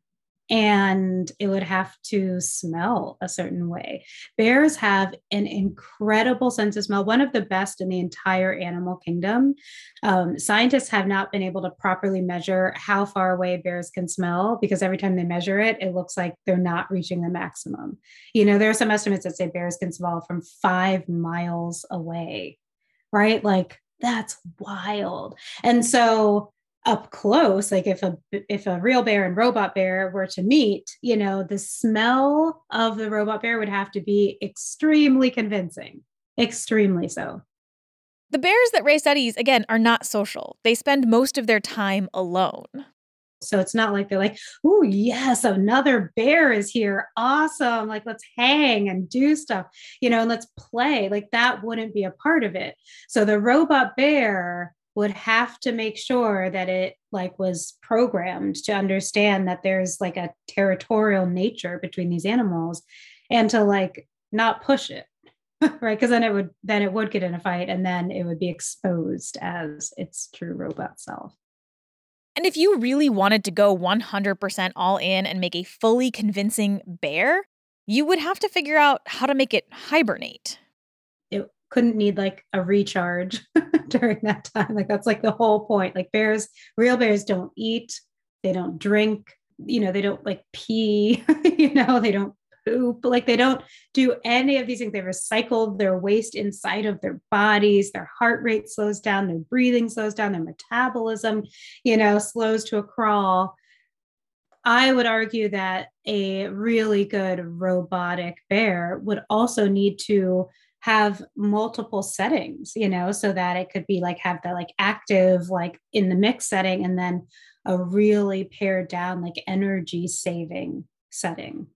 and it would have to smell a certain way. Bears have an incredible sense of smell, one of the best in the entire animal kingdom. Um, scientists have not been able to properly measure how far away bears can smell because every time they measure it, it looks like they're not reaching the maximum. You know, there are some estimates that say bears can smell from five miles away, right? Like that's wild. And so up close, like if a if a real bear and robot bear were to meet, you know, the smell of the robot bear would have to be extremely convincing, extremely so. The bears that Ray studies, again, are not social. They spend most of their time alone. So it's not like they're like, oh, yes, another bear is here. Awesome. Like, let's hang and do stuff, you know, and let's play. Like that wouldn't be a part of it. So the robot bear would have to make sure that it like was programmed to understand that there's like a territorial nature between these animals and to like not push it, right? Because then it would then it would get in a fight and then it would be exposed as its true robot self. And if you really wanted to go one hundred percent all in and make a fully convincing bear, you would have to figure out how to make it hibernate. It couldn't need like a recharge during that time. Like that's like the whole point. Like bears, real bears don't eat, they don't drink, you know, they don't like pee, you know, they don't poop, like they don't do any of these things. They recycle their waste inside of their bodies. Their heart rate slows down, their breathing slows down, their metabolism, you know, slows to a crawl. I would argue that a really good robotic bear would also need to have multiple settings, you know, so that it could be like have the like active, like in the mix setting, and then a really pared down, like energy saving setting.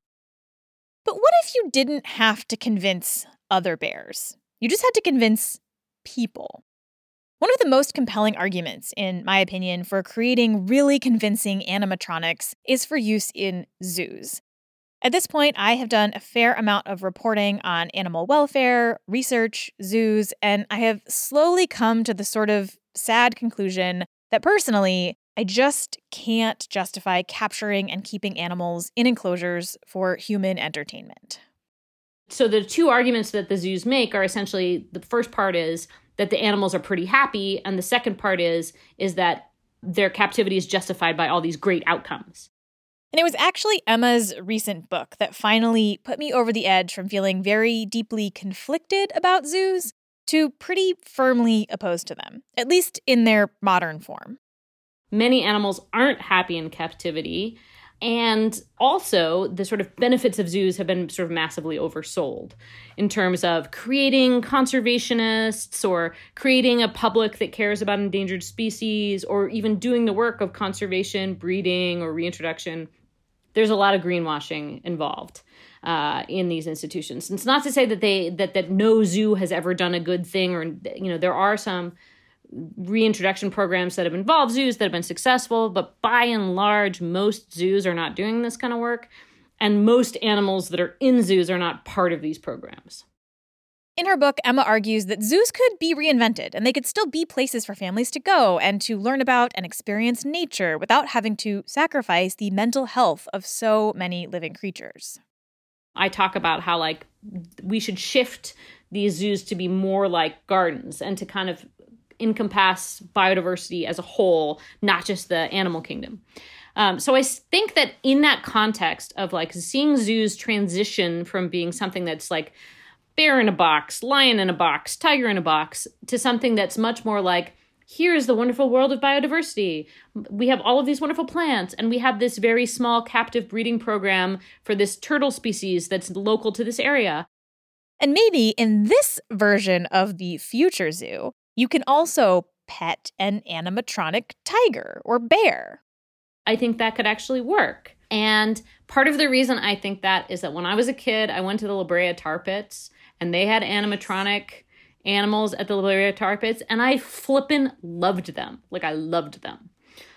But what if you didn't have to convince other bears? You just had to convince people. One of the most compelling arguments, in my opinion, for creating really convincing animatronics is for use in zoos. At this point, I have done a fair amount of reporting on animal welfare, research, zoos, and I have slowly come to the sort of sad conclusion that personally, I just can't justify capturing and keeping animals in enclosures for human entertainment. So the two arguments that the zoos make are essentially, the first part is that the animals are pretty happy, and the second part is is that their captivity is justified by all these great outcomes. And it was actually Emma's recent book that finally put me over the edge from feeling very deeply conflicted about zoos to pretty firmly opposed to them, at least in their modern form. Many animals aren't happy in captivity, and also the sort of benefits of zoos have been sort of massively oversold in terms of creating conservationists or creating a public that cares about endangered species or even doing the work of conservation, breeding, or reintroduction. There's a lot of greenwashing involved uh, in these institutions. And it's not to say that they that that no zoo has ever done a good thing, or you know there are some reintroduction programs that have involved zoos that have been successful, but by and large, most zoos are not doing this kind of work, and most animals that are in zoos are not part of these programs. In her book, Emma argues that zoos could be reinvented, and they could still be places for families to go and to learn about and experience nature without having to sacrifice the mental health of so many living creatures. I talk about how, like, we should shift these zoos to be more like gardens and to kind of encompass biodiversity as a whole, not just the animal kingdom. Um, so I think that in that context of like seeing zoos transition from being something that's like bear in a box, lion in a box, tiger in a box, to something that's much more like, here's the wonderful world of biodiversity. We have all of these wonderful plants, and we have this very small captive breeding program for this turtle species that's local to this area. And maybe in this version of the future zoo, you can also pet an animatronic tiger or bear. I think that could actually work. And part of the reason I think that is that when I was a kid, I went to the La Brea Tar Pits, and they had animatronic animals at the La Brea Tar Pits, and I flippin' loved them. Like, I loved them.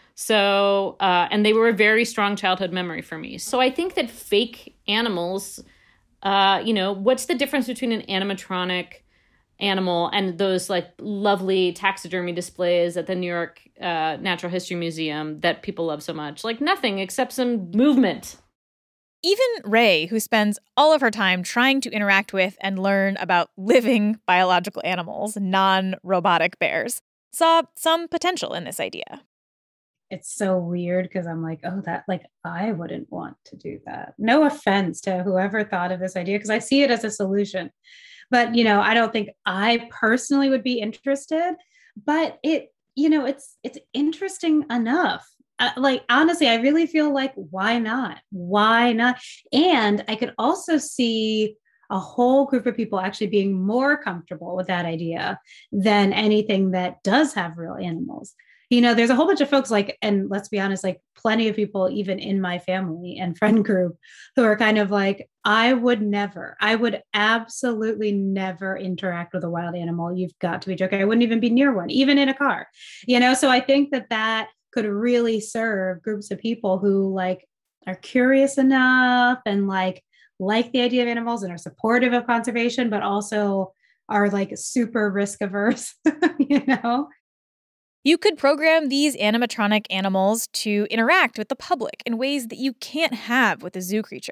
So, uh, and they were a very strong childhood memory for me. So I think that fake animals, uh, you know, what's the difference between an animatronic animal and those like lovely taxidermy displays at the New York uh, Natural History Museum that people love so much? Like nothing except some movement. Even Ray, who spends all of her time trying to interact with and learn about living biological animals, non-robotic bears, saw some potential in this idea. It's so weird because I'm like, oh, that like I wouldn't want to do that. No offense to whoever thought of this idea, because I see it as a solution. But, you know, I don't think I personally would be interested, but it, you know, it's, it's interesting enough. Uh, like, honestly, I really feel like, why not? Why not? And I could also see a whole group of people actually being more comfortable with that idea than anything that does have real animals. You know, there's a whole bunch of folks like, and let's be honest, like plenty of people, even in my family and friend group, who are kind of like, I would never, I would absolutely never interact with a wild animal. You've got to be joking. I wouldn't even be near one, even in a car, you know? So I think that that could really serve groups of people who like are curious enough and like, like the idea of animals and are supportive of conservation, but also are like super risk averse, you know? You could program these animatronic animals to interact with the public in ways that you can't have with a zoo creature.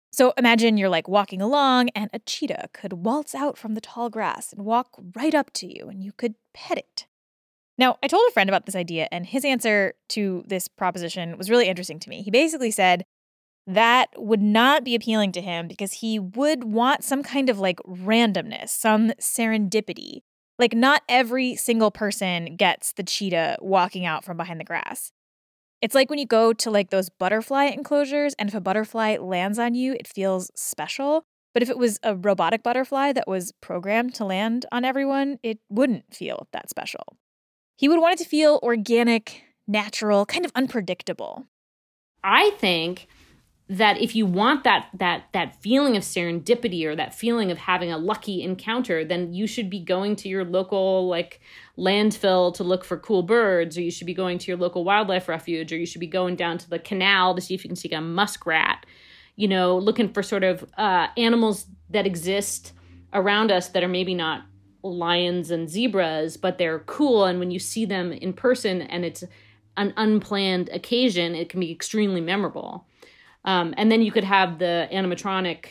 So imagine you're like walking along and a cheetah could waltz out from the tall grass and walk right up to you and you could pet it. Now, I told a friend about this idea, and his answer to this proposition was really interesting to me. He basically said that would not be appealing to him because he would want some kind of like randomness, some serendipity. Like not every single person gets the cheetah walking out from behind the grass. It's like when you go to like those butterfly enclosures, and if a butterfly lands on you, it feels special. But if it was a robotic butterfly that was programmed to land on everyone, it wouldn't feel that special. He would want it to feel organic, natural, kind of unpredictable. I think that if you want that that that feeling of serendipity or that feeling of having a lucky encounter, then you should be going to your local like landfill to look for cool birds, or you should be going to your local wildlife refuge, or you should be going down to the canal to see if you can see a muskrat, you know, looking for sort of uh, animals that exist around us that are maybe not lions and zebras, but they're cool. And when you see them in person and it's an unplanned occasion, it can be extremely memorable. Um, and then you could have the animatronic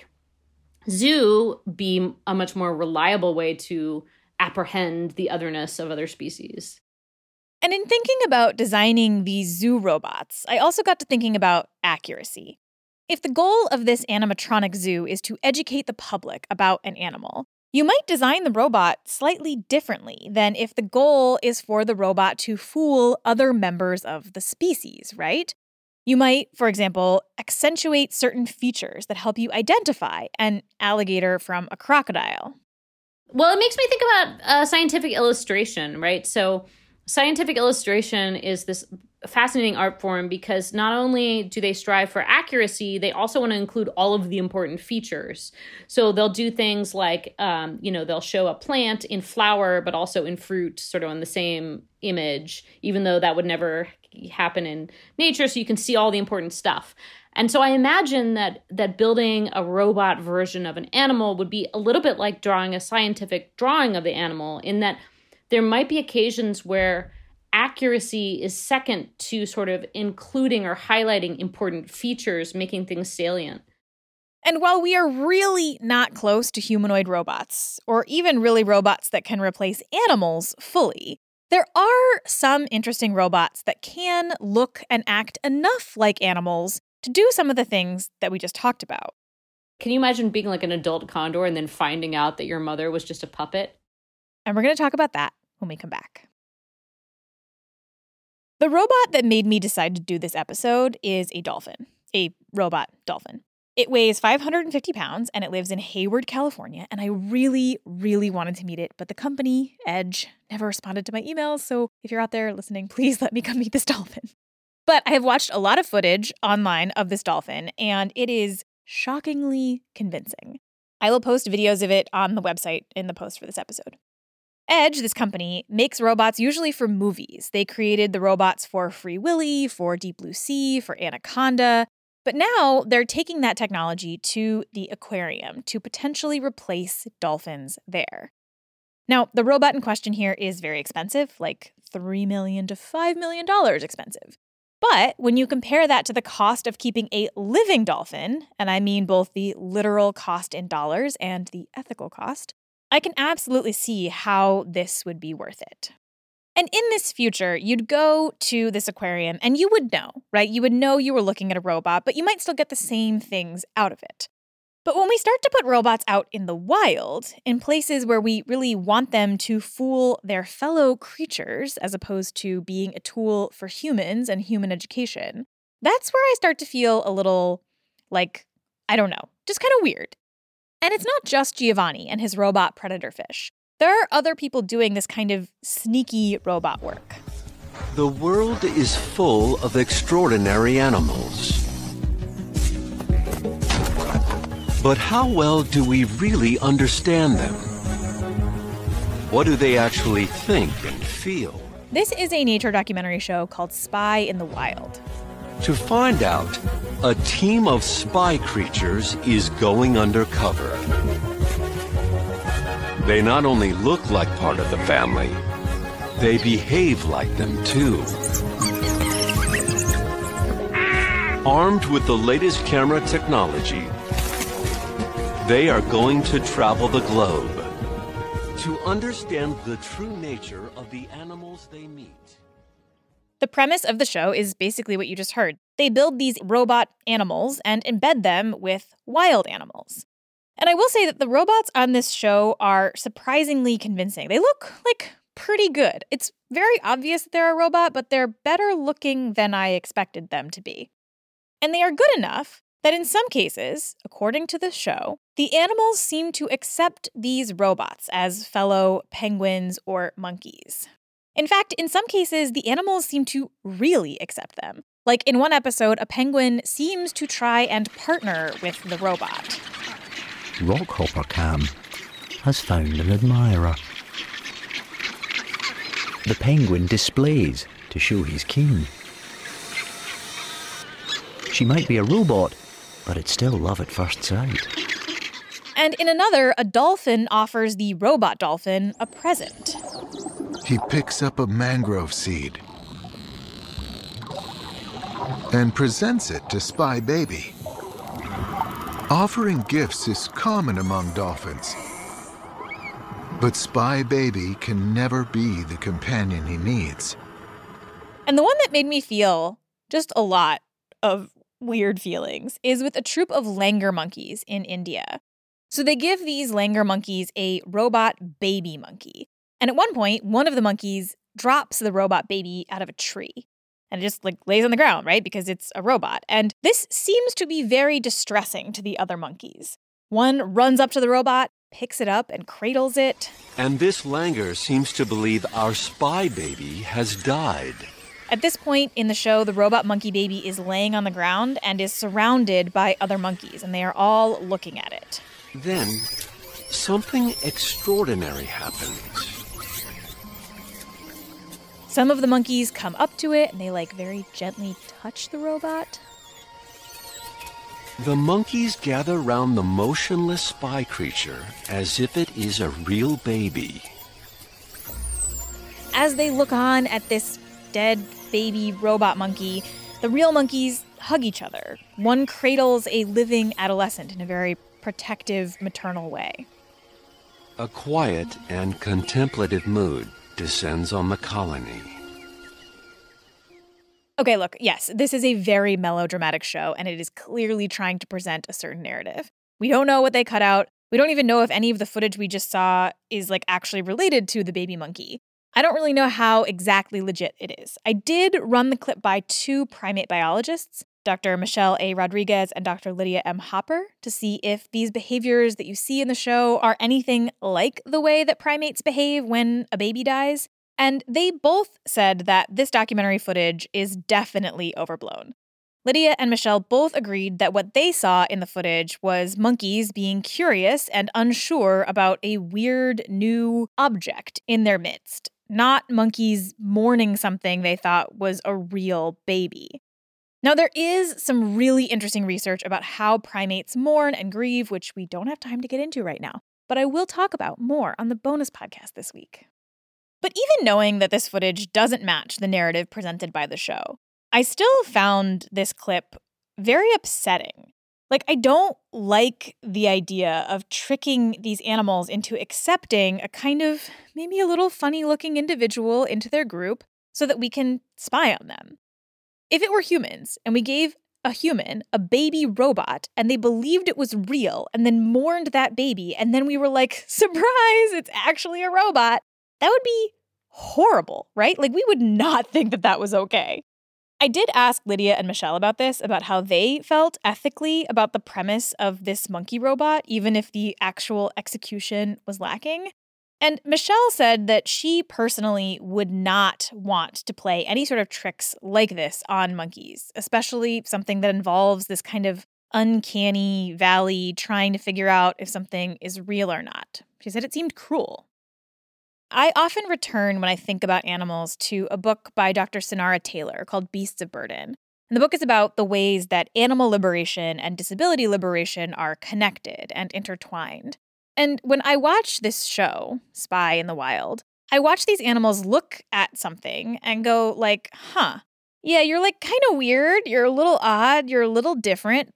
zoo be a much more reliable way to apprehend the otherness of other species. And in thinking about designing these zoo robots, I also got to thinking about accuracy. If the goal of this animatronic zoo is to educate the public about an animal, you might design the robot slightly differently than if the goal is for the robot to fool other members of the species, right? You might, for example, accentuate certain features that help you identify an alligator from a crocodile. Well, it makes me think about uh, scientific illustration, right? So scientific illustration is this fascinating art form because not only do they strive for accuracy, they also want to include all of the important features. So they'll do things like, um, you know, they'll show a plant in flower, but also in fruit, sort of on the same image, even though that would never happen in nature. So you can see all the important stuff. And so I imagine that that building a robot version of an animal would be a little bit like drawing a scientific drawing of the animal, in that there might be occasions where accuracy is second to sort of including or highlighting important features, making things salient. And while we are really not close to humanoid robots, or even really robots that can replace animals fully, there are some interesting robots that can look and act enough like animals to do some of the things that we just talked about. Can you imagine being like an adult condor and then finding out that your mother was just a puppet? And we're going to talk about that when we come back. The robot that made me decide to do this episode is a dolphin, a robot dolphin. It weighs five hundred fifty pounds and it lives in Hayward, California. And I really, really wanted to meet it, but the company, Edge, never responded to my emails. So if you're out there listening, please let me come meet this dolphin. But I have watched a lot of footage online of this dolphin, and it is shockingly convincing. I will post videos of it on the website in the post for this episode. Edge, this company, makes robots usually for movies. They created the robots for Free Willy, for Deep Blue Sea, for Anaconda. But now they're taking that technology to the aquarium to potentially replace dolphins there. Now, the robot in question here is very expensive, like three million dollars to five million dollars expensive. But when you compare that to the cost of keeping a living dolphin, and I mean both the literal cost in dollars and the ethical cost, I can absolutely see how this would be worth it. And in this future, you'd go to this aquarium and you would know, right? You would know you were looking at a robot, but you might still get the same things out of it. But when we start to put robots out in the wild, in places where we really want them to fool their fellow creatures as opposed to being a tool for humans and human education, that's where I start to feel a little like, I don't know, just kind of weird. And it's not just Giovanni and his robot predator fish. There are other people doing this kind of sneaky robot work. The world is full of extraordinary animals. But how well do we really understand them? What do they actually think and feel? This is a nature documentary show called Spy in the Wild. To find out, a team of spy creatures is going undercover. They not only look like part of the family, they behave like them too. Armed with the latest camera technology, They are going to travel the globe to understand the true nature of the animals they meet. The premise of the show is basically what you just heard. They build these robot animals and embed them with wild animals. And I will say that the robots on this show are surprisingly convincing. They look, like, pretty good. It's very obvious that they're a robot, but they're better looking than I expected them to be. And they are good enough that in some cases, according to the show, the animals seem to accept these robots as fellow penguins or monkeys. In fact, in some cases, the animals seem to really accept them. Like in one episode, a penguin seems to try and partner with the robot. Rockhopper Cam has found an admirer. The penguin displays to show he's keen. She might be a robot, but it's still love at first sight. And in another, a dolphin offers the robot dolphin a present. He picks up a mangrove seed and presents it to Spy Baby. Offering gifts is common among dolphins, but Spy Baby can never be the companion he needs. And the one that made me feel just a lot of weird feelings is with a troop of langur monkeys in India. So they give these langur monkeys a robot baby monkey. And at one point, one of the monkeys drops the robot baby out of a tree. And it just like lays on the ground, right? Because it's a robot. And this seems to be very distressing to the other monkeys. One runs up to the robot, picks it up, and cradles it. And this langur seems to believe our Spy Baby has died. At this point in the show, the robot monkey baby is laying on the ground and is surrounded by other monkeys, and they are all looking at it. Then, something extraordinary happens. Some of the monkeys come up to it, and they, like, very gently touch the robot. The monkeys gather round the motionless spy creature as if it is a real baby. As they look on at this dead baby robot monkey, the real monkeys hug each other. One cradles a living adolescent in a very protective, maternal way. A quiet and contemplative mood descends on the colony. Okay, look, yes, this is a very melodramatic show, and it is clearly trying to present a certain narrative. We don't know what they cut out. We don't even know if any of the footage we just saw is, like, actually related to the baby monkey. I don't really know how exactly legit it is. I did run the clip by two primate biologists, Doctor Michelle A. Rodriguez and Doctor Lydia M. Hopper, to see if these behaviors that you see in the show are anything like the way that primates behave when a baby dies. And they both said that this documentary footage is definitely overblown. Lydia and Michelle both agreed that what they saw in the footage was monkeys being curious and unsure about a weird new object in their midst, not monkeys mourning something they thought was a real baby. Now, there is some really interesting research about how primates mourn and grieve, which we don't have time to get into right now, but I will talk about more on the bonus podcast this week. But even knowing that this footage doesn't match the narrative presented by the show, I still found this clip very upsetting. Like, I don't like the idea of tricking these animals into accepting a kind of maybe a little funny-looking individual into their group so that we can spy on them. If it were humans and we gave a human a baby robot and they believed it was real and then mourned that baby and then we were like, surprise, it's actually a robot, that would be horrible, right? Like, we would not think that that was okay. I did ask Lydia and Michelle about this, about how they felt ethically about the premise of this monkey robot, even if the actual execution was lacking. And Michelle said that she personally would not want to play any sort of tricks like this on monkeys, especially something that involves this kind of uncanny valley trying to figure out if something is real or not. She said it seemed cruel. I often return when I think about animals to a book by Doctor Sonara Taylor called Beasts of Burden. And the book is about the ways that animal liberation and disability liberation are connected and intertwined. And when I watch this show, Spy in the Wild, I watch these animals look at something and go like, huh, yeah, you're like kind of weird, you're a little odd, you're a little different, but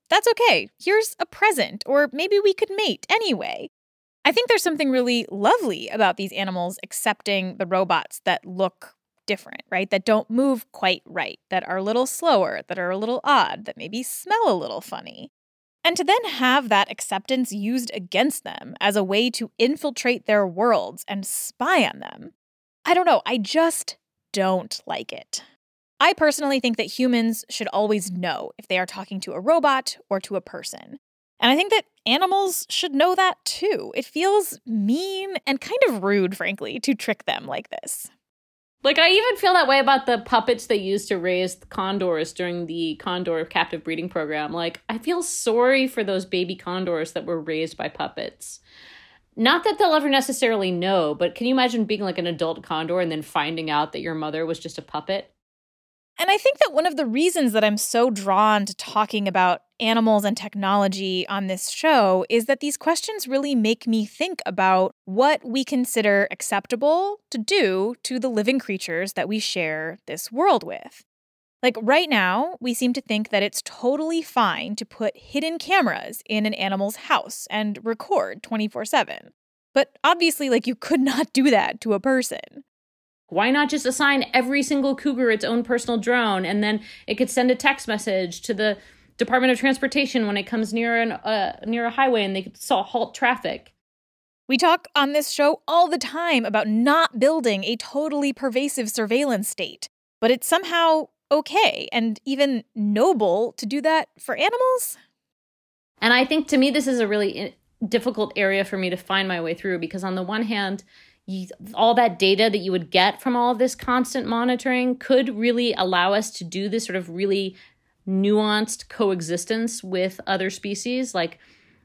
that's okay. Here's a present, or maybe we could mate anyway. I think there's something really lovely about these animals accepting the robots that look different, right? That don't move quite right, that are a little slower, that are a little odd, that maybe smell a little funny. And to then have that acceptance used against them as a way to infiltrate their worlds and spy on them. I don't know, I just don't like it. I personally think that humans should always know if they are talking to a robot or to a person. And I think that animals should know that too. It feels mean and kind of rude, frankly, to trick them like this. Like, I even feel that way about the puppets they used to raise the condors during the condor captive breeding program. Like, I feel sorry for those baby condors that were raised by puppets. Not that they'll ever necessarily know, but can you imagine being like an adult condor and then finding out that your mother was just a puppet? And I think that one of the reasons that I'm so drawn to talking about animals and technology on this show is that these questions really make me think about what we consider acceptable to do to the living creatures that we share this world with. Like right now, we seem to think that it's totally fine to put hidden cameras in an animal's house and record twenty-four seven. But obviously, like, you could not do that to a person. Why not just assign every single cougar its own personal drone, and then it could send a text message to the Department of Transportation when it comes near an uh, near a highway, and they could halt traffic. We talk on this show all the time about not building a totally pervasive surveillance state, but it's somehow okay and even noble to do that for animals. And I think, to me, this is a really difficult area for me to find my way through, because on the one hand, You, all that data that you would get from all of this constant monitoring could really allow us to do this sort of really nuanced coexistence with other species. Like,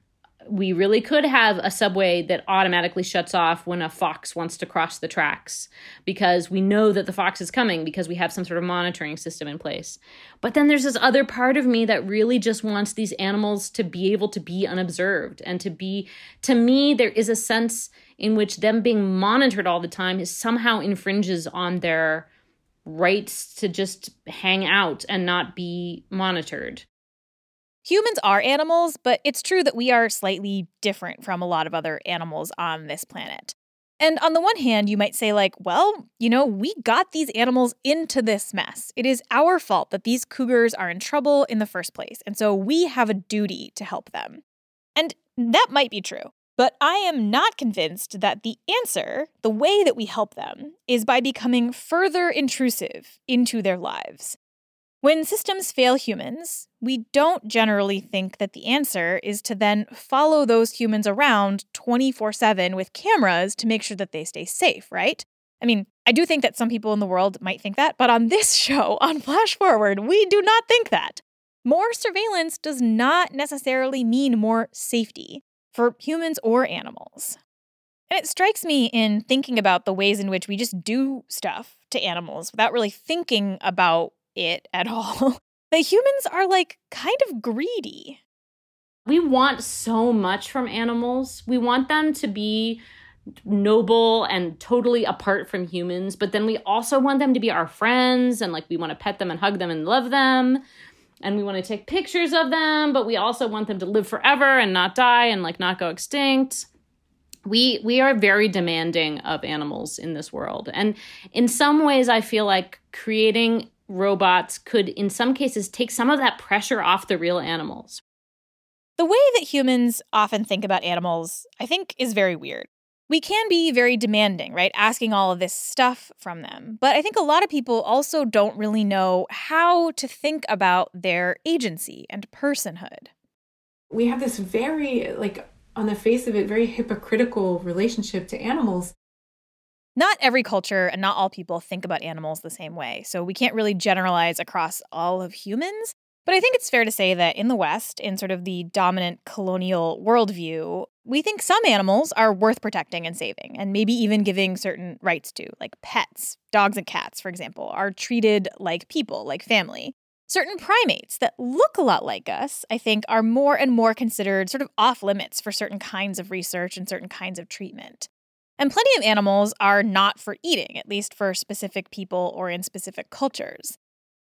we really could have a subway that automatically shuts off when a fox wants to cross the tracks, because we know that the fox is coming because we have some sort of monitoring system in place. But then there's this other part of me that really just wants these animals to be able to be unobserved and to be, to me, there is a sense in which them being monitored all the time is somehow infringes on their rights to just hang out and not be monitored. Humans are animals, but it's true that we are slightly different from a lot of other animals on this planet. And on the one hand, you might say, like, well, you know, we got these animals into this mess. It is our fault that these cougars are in trouble in the first place, and so we have a duty to help them. And that might be true. But I am not convinced that the answer, the way that we help them, is by becoming further intrusive into their lives. When systems fail humans, we don't generally think that the answer is to then follow those humans around twenty-four seven with cameras to make sure that they stay safe, right? I mean, I do think that some people in the world might think that, but on this show, on Flash Forward, we do not think that. More surveillance does not necessarily mean more safety for humans or animals. And it strikes me in thinking about the ways in which we just do stuff to animals without really thinking about it at all. The humans are, like, kind of greedy. We want so much from animals. We want them to be noble and totally apart from humans, but then we also want them to be our friends, and, like, we want to pet them and hug them and love them. And we want to take pictures of them, but we also want them to live forever and not die and, like, not go extinct. We we are very demanding of animals in this world. And in some ways, I feel like creating robots could, in some cases, take some of that pressure off the real animals. The way that humans often think about animals, I think, is very weird. We can be very demanding, right? Asking all of this stuff from them. But I think a lot of people also don't really know how to think about their agency and personhood. We have this very, like, on the face of it, very hypocritical relationship to animals. Not every culture and not all people think about animals the same way, so we can't really generalize across all of humans. But I think it's fair to say that in the West, in sort of the dominant colonial worldview, we think some animals are worth protecting and saving, and maybe even giving certain rights to, like pets. Dogs and cats, for example, are treated like people, like family. Certain primates that look a lot like us, I think, are more and more considered sort of off limits for certain kinds of research and certain kinds of treatment. And plenty of animals are not for eating, at least for specific people or in specific cultures.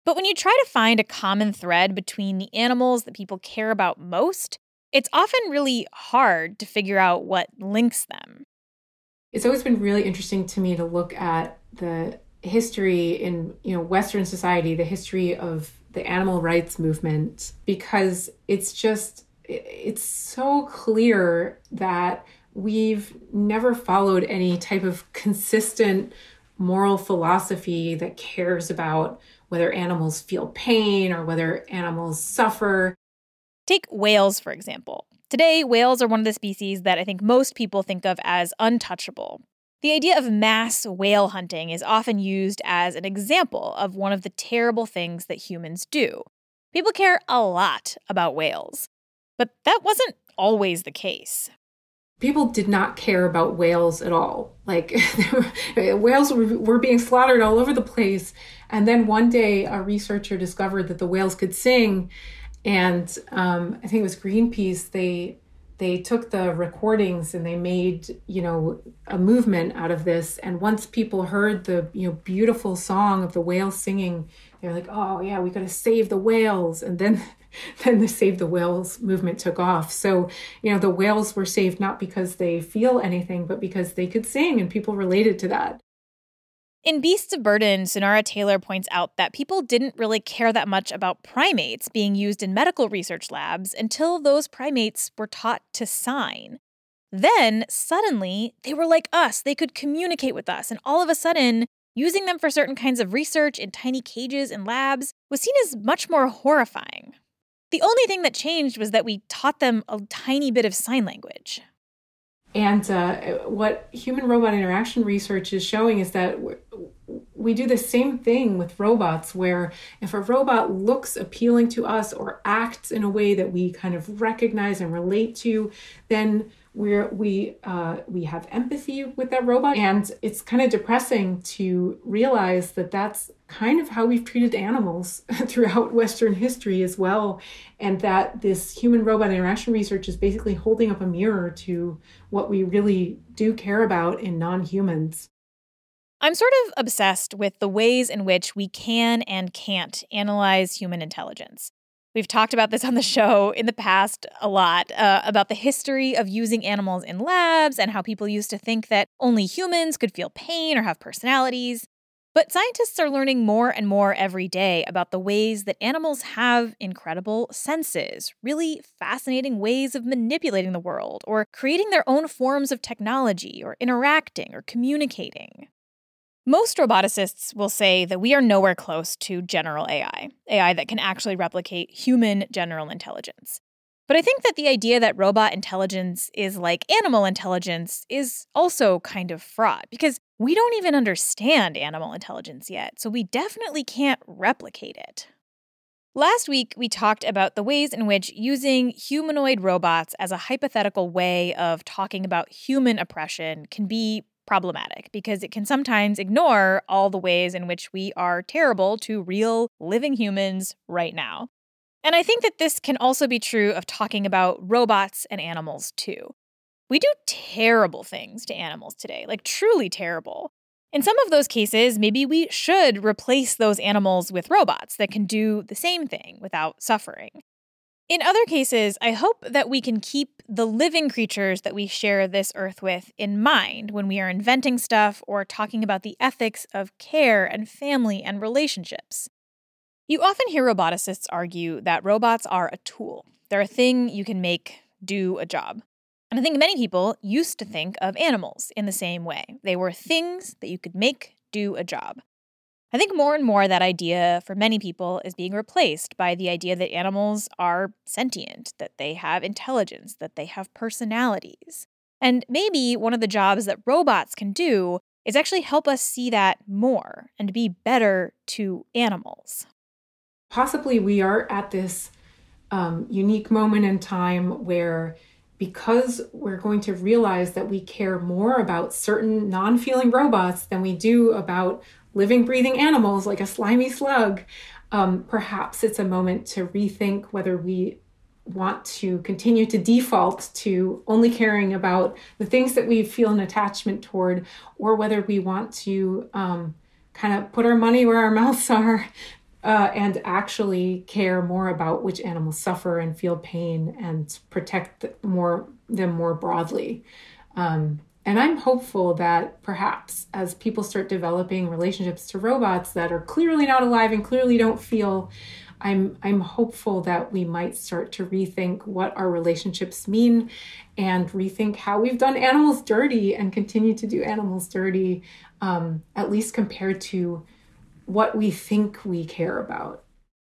But when you try to find a common thread between the animals that people care about most, it's often really hard to figure out what links them. It's always been really interesting to me to look at the history in, you know, Western society, the history of the animal rights movement, because it's just, it's so clear that we've never followed any type of consistent moral philosophy that cares about whether animals feel pain or whether animals suffer. Take whales, for example. Today, whales are one of the species that I think most people think of as untouchable. The idea of mass whale hunting is often used as an example of one of the terrible things that humans do. People care a lot about whales. But that wasn't always the case. People did not care about whales at all. Like, whales were, were being slaughtered all over the place. And then one day, a researcher discovered that the whales could sing. And um, I think it was Greenpeace, they they took the recordings and they made, you know, a movement out of this. And once people heard the, you know, beautiful song of the whales singing, they're like, oh, yeah, we got to save the whales. And then then the Save the Whales movement took off. So, you know, the whales were saved not because they feel anything, but because they could sing and people related to that. In Beasts of Burden, Sonara Taylor points out that people didn't really care that much about primates being used in medical research labs until those primates were taught to sign. Then, suddenly, they were like us. They could communicate with us. And all of a sudden, using them for certain kinds of research in tiny cages in labs was seen as much more horrifying. The only thing that changed was that we taught them a tiny bit of sign language. And uh, what human-robot interaction research is showing is that we do the same thing with robots, where if a robot looks appealing to us or acts in a way that we kind of recognize and relate to, then we're, we uh, we have empathy with that robot. And it's kind of depressing to realize that that's kind of how we've treated animals throughout Western history as well. And that this human-robot interaction research is basically holding up a mirror to what we really do care about in non-humans. I'm sort of obsessed with the ways in which we can and can't analyze human intelligence. We've talked about this on the show in the past a lot, uh, about the history of using animals in labs and how people used to think that only humans could feel pain or have personalities. But scientists are learning more and more every day about the ways that animals have incredible senses, really fascinating ways of manipulating the world, or creating their own forms of technology, or interacting, or communicating. Most roboticists will say that we are nowhere close to general A I, A I that can actually replicate human general intelligence. But I think that the idea that robot intelligence is like animal intelligence is also kind of fraught, because we don't even understand animal intelligence yet, so we definitely can't replicate it. Last week, we talked about the ways in which using humanoid robots as a hypothetical way of talking about human oppression can be problematic, because it can sometimes ignore all the ways in which we are terrible to real living humans right now. And I think that this can also be true of talking about robots and animals too. We do terrible things to animals today, like truly terrible. In some of those cases, maybe we should replace those animals with robots that can do the same thing without suffering. In other cases, I hope that we can keep the living creatures that we share this earth with in mind when we are inventing stuff or talking about the ethics of care and family and relationships. You often hear roboticists argue that robots are a tool. They're a thing you can make do a job. And I think many people used to think of animals in the same way. They were things that you could make do a job. I think more and more that idea for many people is being replaced by the idea that animals are sentient, that they have intelligence, that they have personalities. And maybe one of the jobs that robots can do is actually help us see that more and be better to animals. Possibly we are at this um, unique moment in time where, because we're going to realize that we care more about certain non-feeling robots than we do about living, breathing animals like a slimy slug, um, perhaps it's a moment to rethink whether we want to continue to default to only caring about the things that we feel an attachment toward, or whether we want to um, kind of put our money where our mouths are, uh, and actually care more about which animals suffer and feel pain and protect more them more broadly. Um, and I'm hopeful that perhaps as people start developing relationships to robots that are clearly not alive and clearly don't feel, I'm I'm hopeful that we might start to rethink what our relationships mean and rethink how we've done animals dirty and continue to do animals dirty, um, at least compared to what we think we care about.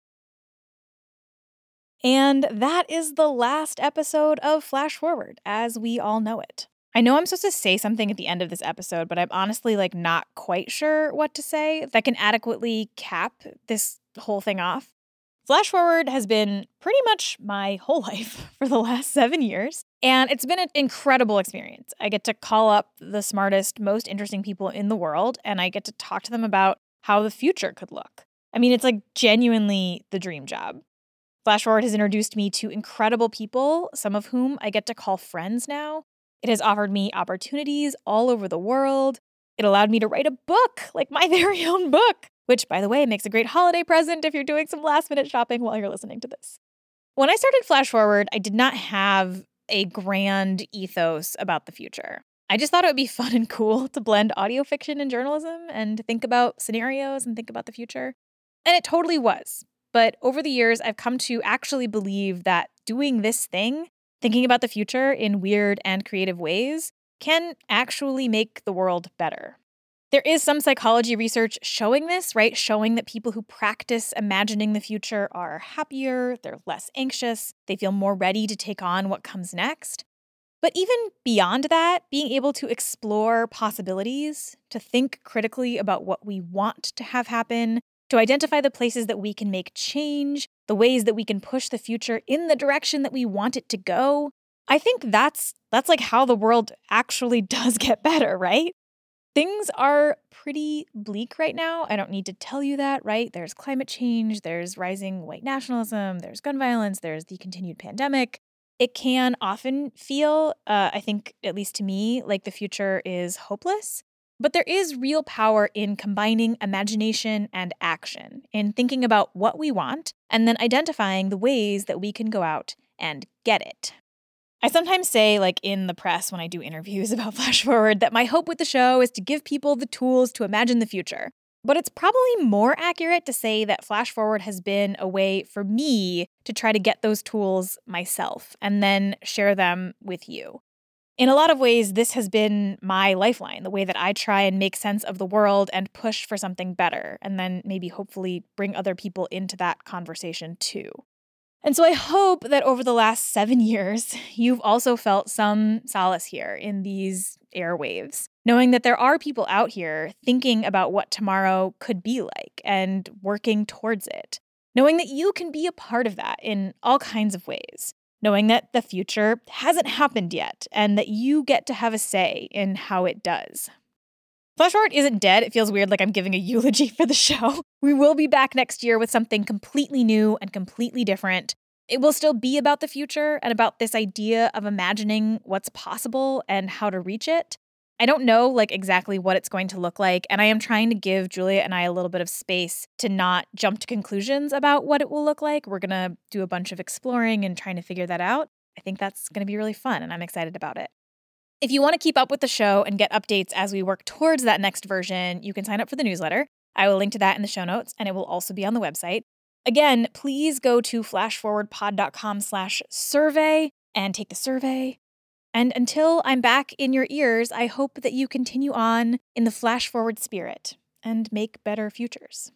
And that is the last episode of Flash Forward, as we all know it. I know I'm supposed to say something at the end of this episode, but I'm honestly like not quite sure what to say that can adequately cap this whole thing off. Flash Forward has been pretty much my whole life for the last seven years, and it's been an incredible experience. I get to call up the smartest, most interesting people in the world, and I get to talk to them about how the future could look. I mean, it's like genuinely the dream job. Flash Forward has introduced me to incredible people, some of whom I get to call friends now. It has offered me opportunities all over the world. It allowed me to write a book, like my very own book, which, by the way, makes a great holiday present if you're doing some last-minute shopping while you're listening to this. When I started Flash Forward, I did not have a grand ethos about the future. I just thought it would be fun and cool to blend audio fiction and journalism and think about scenarios and think about the future. And it totally was. But over the years, I've come to actually believe that doing this thing, thinking about the future in weird and creative ways, can actually make the world better. There is some psychology research showing this, right? Showing that people who practice imagining the future are happier, they're less anxious, they feel more ready to take on what comes next. But even beyond that, being able to explore possibilities, to think critically about what we want to have happen, to identify the places that we can make change, the ways that we can push the future in the direction that we want it to go, I think that's that's like how the world actually does get better, right? Things are pretty bleak right now. I don't need to tell you that, right? There's climate change, there's rising white nationalism, there's gun violence, there's the continued pandemic. It can often feel, uh, I think, at least to me, like the future is hopeless. But there is real power in combining imagination and action, in thinking about what we want and then identifying the ways that we can go out and get it. I sometimes say, like in the press when I do interviews about Flash Forward, that my hope with the show is to give people the tools to imagine the future. But it's probably more accurate to say that Flash Forward has been a way for me to try to get those tools myself and then share them with you. In a lot of ways, this has been my lifeline, the way that I try and make sense of the world and push for something better, and then maybe hopefully bring other people into that conversation too. And so I hope that over the last seven years, you've also felt some solace here in these airwaves, knowing that there are people out here thinking about what tomorrow could be like and working towards it, knowing that you can be a part of that in all kinds of ways, knowing that the future hasn't happened yet and that you get to have a say in how it does. Flash Forward isn't dead. It feels weird like I'm giving a eulogy for the show. We will be back next year with something completely new and completely different. It will still be about the future and about this idea of imagining what's possible and how to reach it. I don't know like exactly what it's going to look like, and I am trying to give Julia and I a little bit of space to not jump to conclusions about what it will look like. We're going to do a bunch of exploring and trying to figure that out. I think that's going to be really fun, and I'm excited about it. If you want to keep up with the show and get updates as we work towards that next version, you can sign up for the newsletter. I will link to that in the show notes, and it will also be on the website. Again, please go to flashforwardpod.com slash survey and take the survey. And until I'm back in your ears, I hope that you continue on in the Flash Forward spirit and make better futures.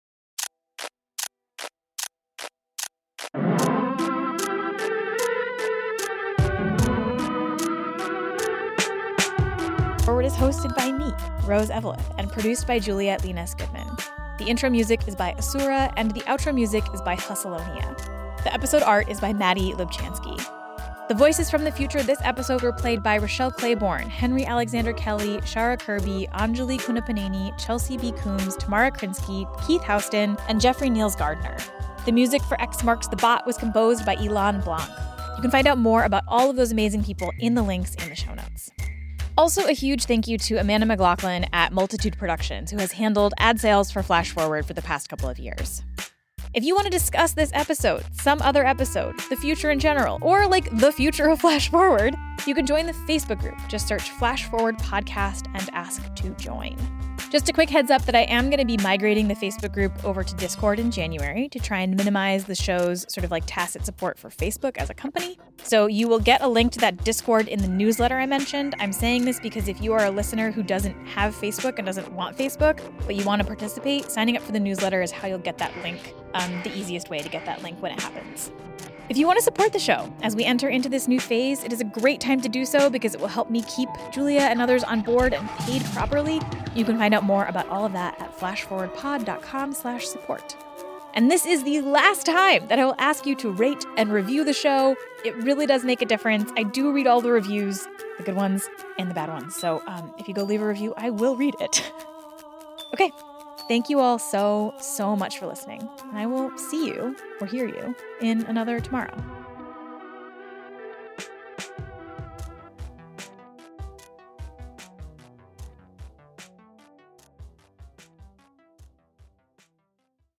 Forward is hosted by me, Rose Eveleth, and produced by Juliet Linus Goodman. The intro music is by Asura, and the outro music is by Hustleonia. The episode art is by Maddie Lubchansky. The voices from the future this episode were played by Rochelle Claiborne, Henry Alexander Kelly, Shara Kirby, Anjali Kunapaneni, Chelsea B. Coombs, Tamara Krinsky, Keith Houston, and Jeffrey Niels Gardner. The music for X Marks the Bot was composed by Ilan Blanc. You can find out more about all of those amazing people in the links in the show notes. Also, a huge thank you to Amanda McLaughlin at Multitude Productions, who has handled ad sales for Flash Forward for the past couple of years. If you want to discuss this episode, some other episode, the future in general, or like the future of Flash Forward, you can join the Facebook group. Just search Flash Forward Podcast and ask to join. Just a quick heads up that I am going to be migrating the Facebook group over to Discord in January to try and minimize the show's sort of like tacit support for Facebook as a company. So you will get a link to that Discord in the newsletter I mentioned. I'm saying this because if you are a listener who doesn't have Facebook and doesn't want Facebook, but you want to participate, signing up for the newsletter is how you'll get that link, um, the easiest way to get that link when it happens. If you want to support the show as we enter into this new phase, it is a great time to do so because it will help me keep Julia and others on board and paid properly. You can find out more about all of that at flashforwardpod.com slash support. And this is the last time that I will ask you to rate and review the show. It really does make a difference. I do read all the reviews, the good ones and the bad ones. So um, if you go leave a review, I will read it. Okay. Thank you all so, so much for listening. And I will see you or hear you in another tomorrow.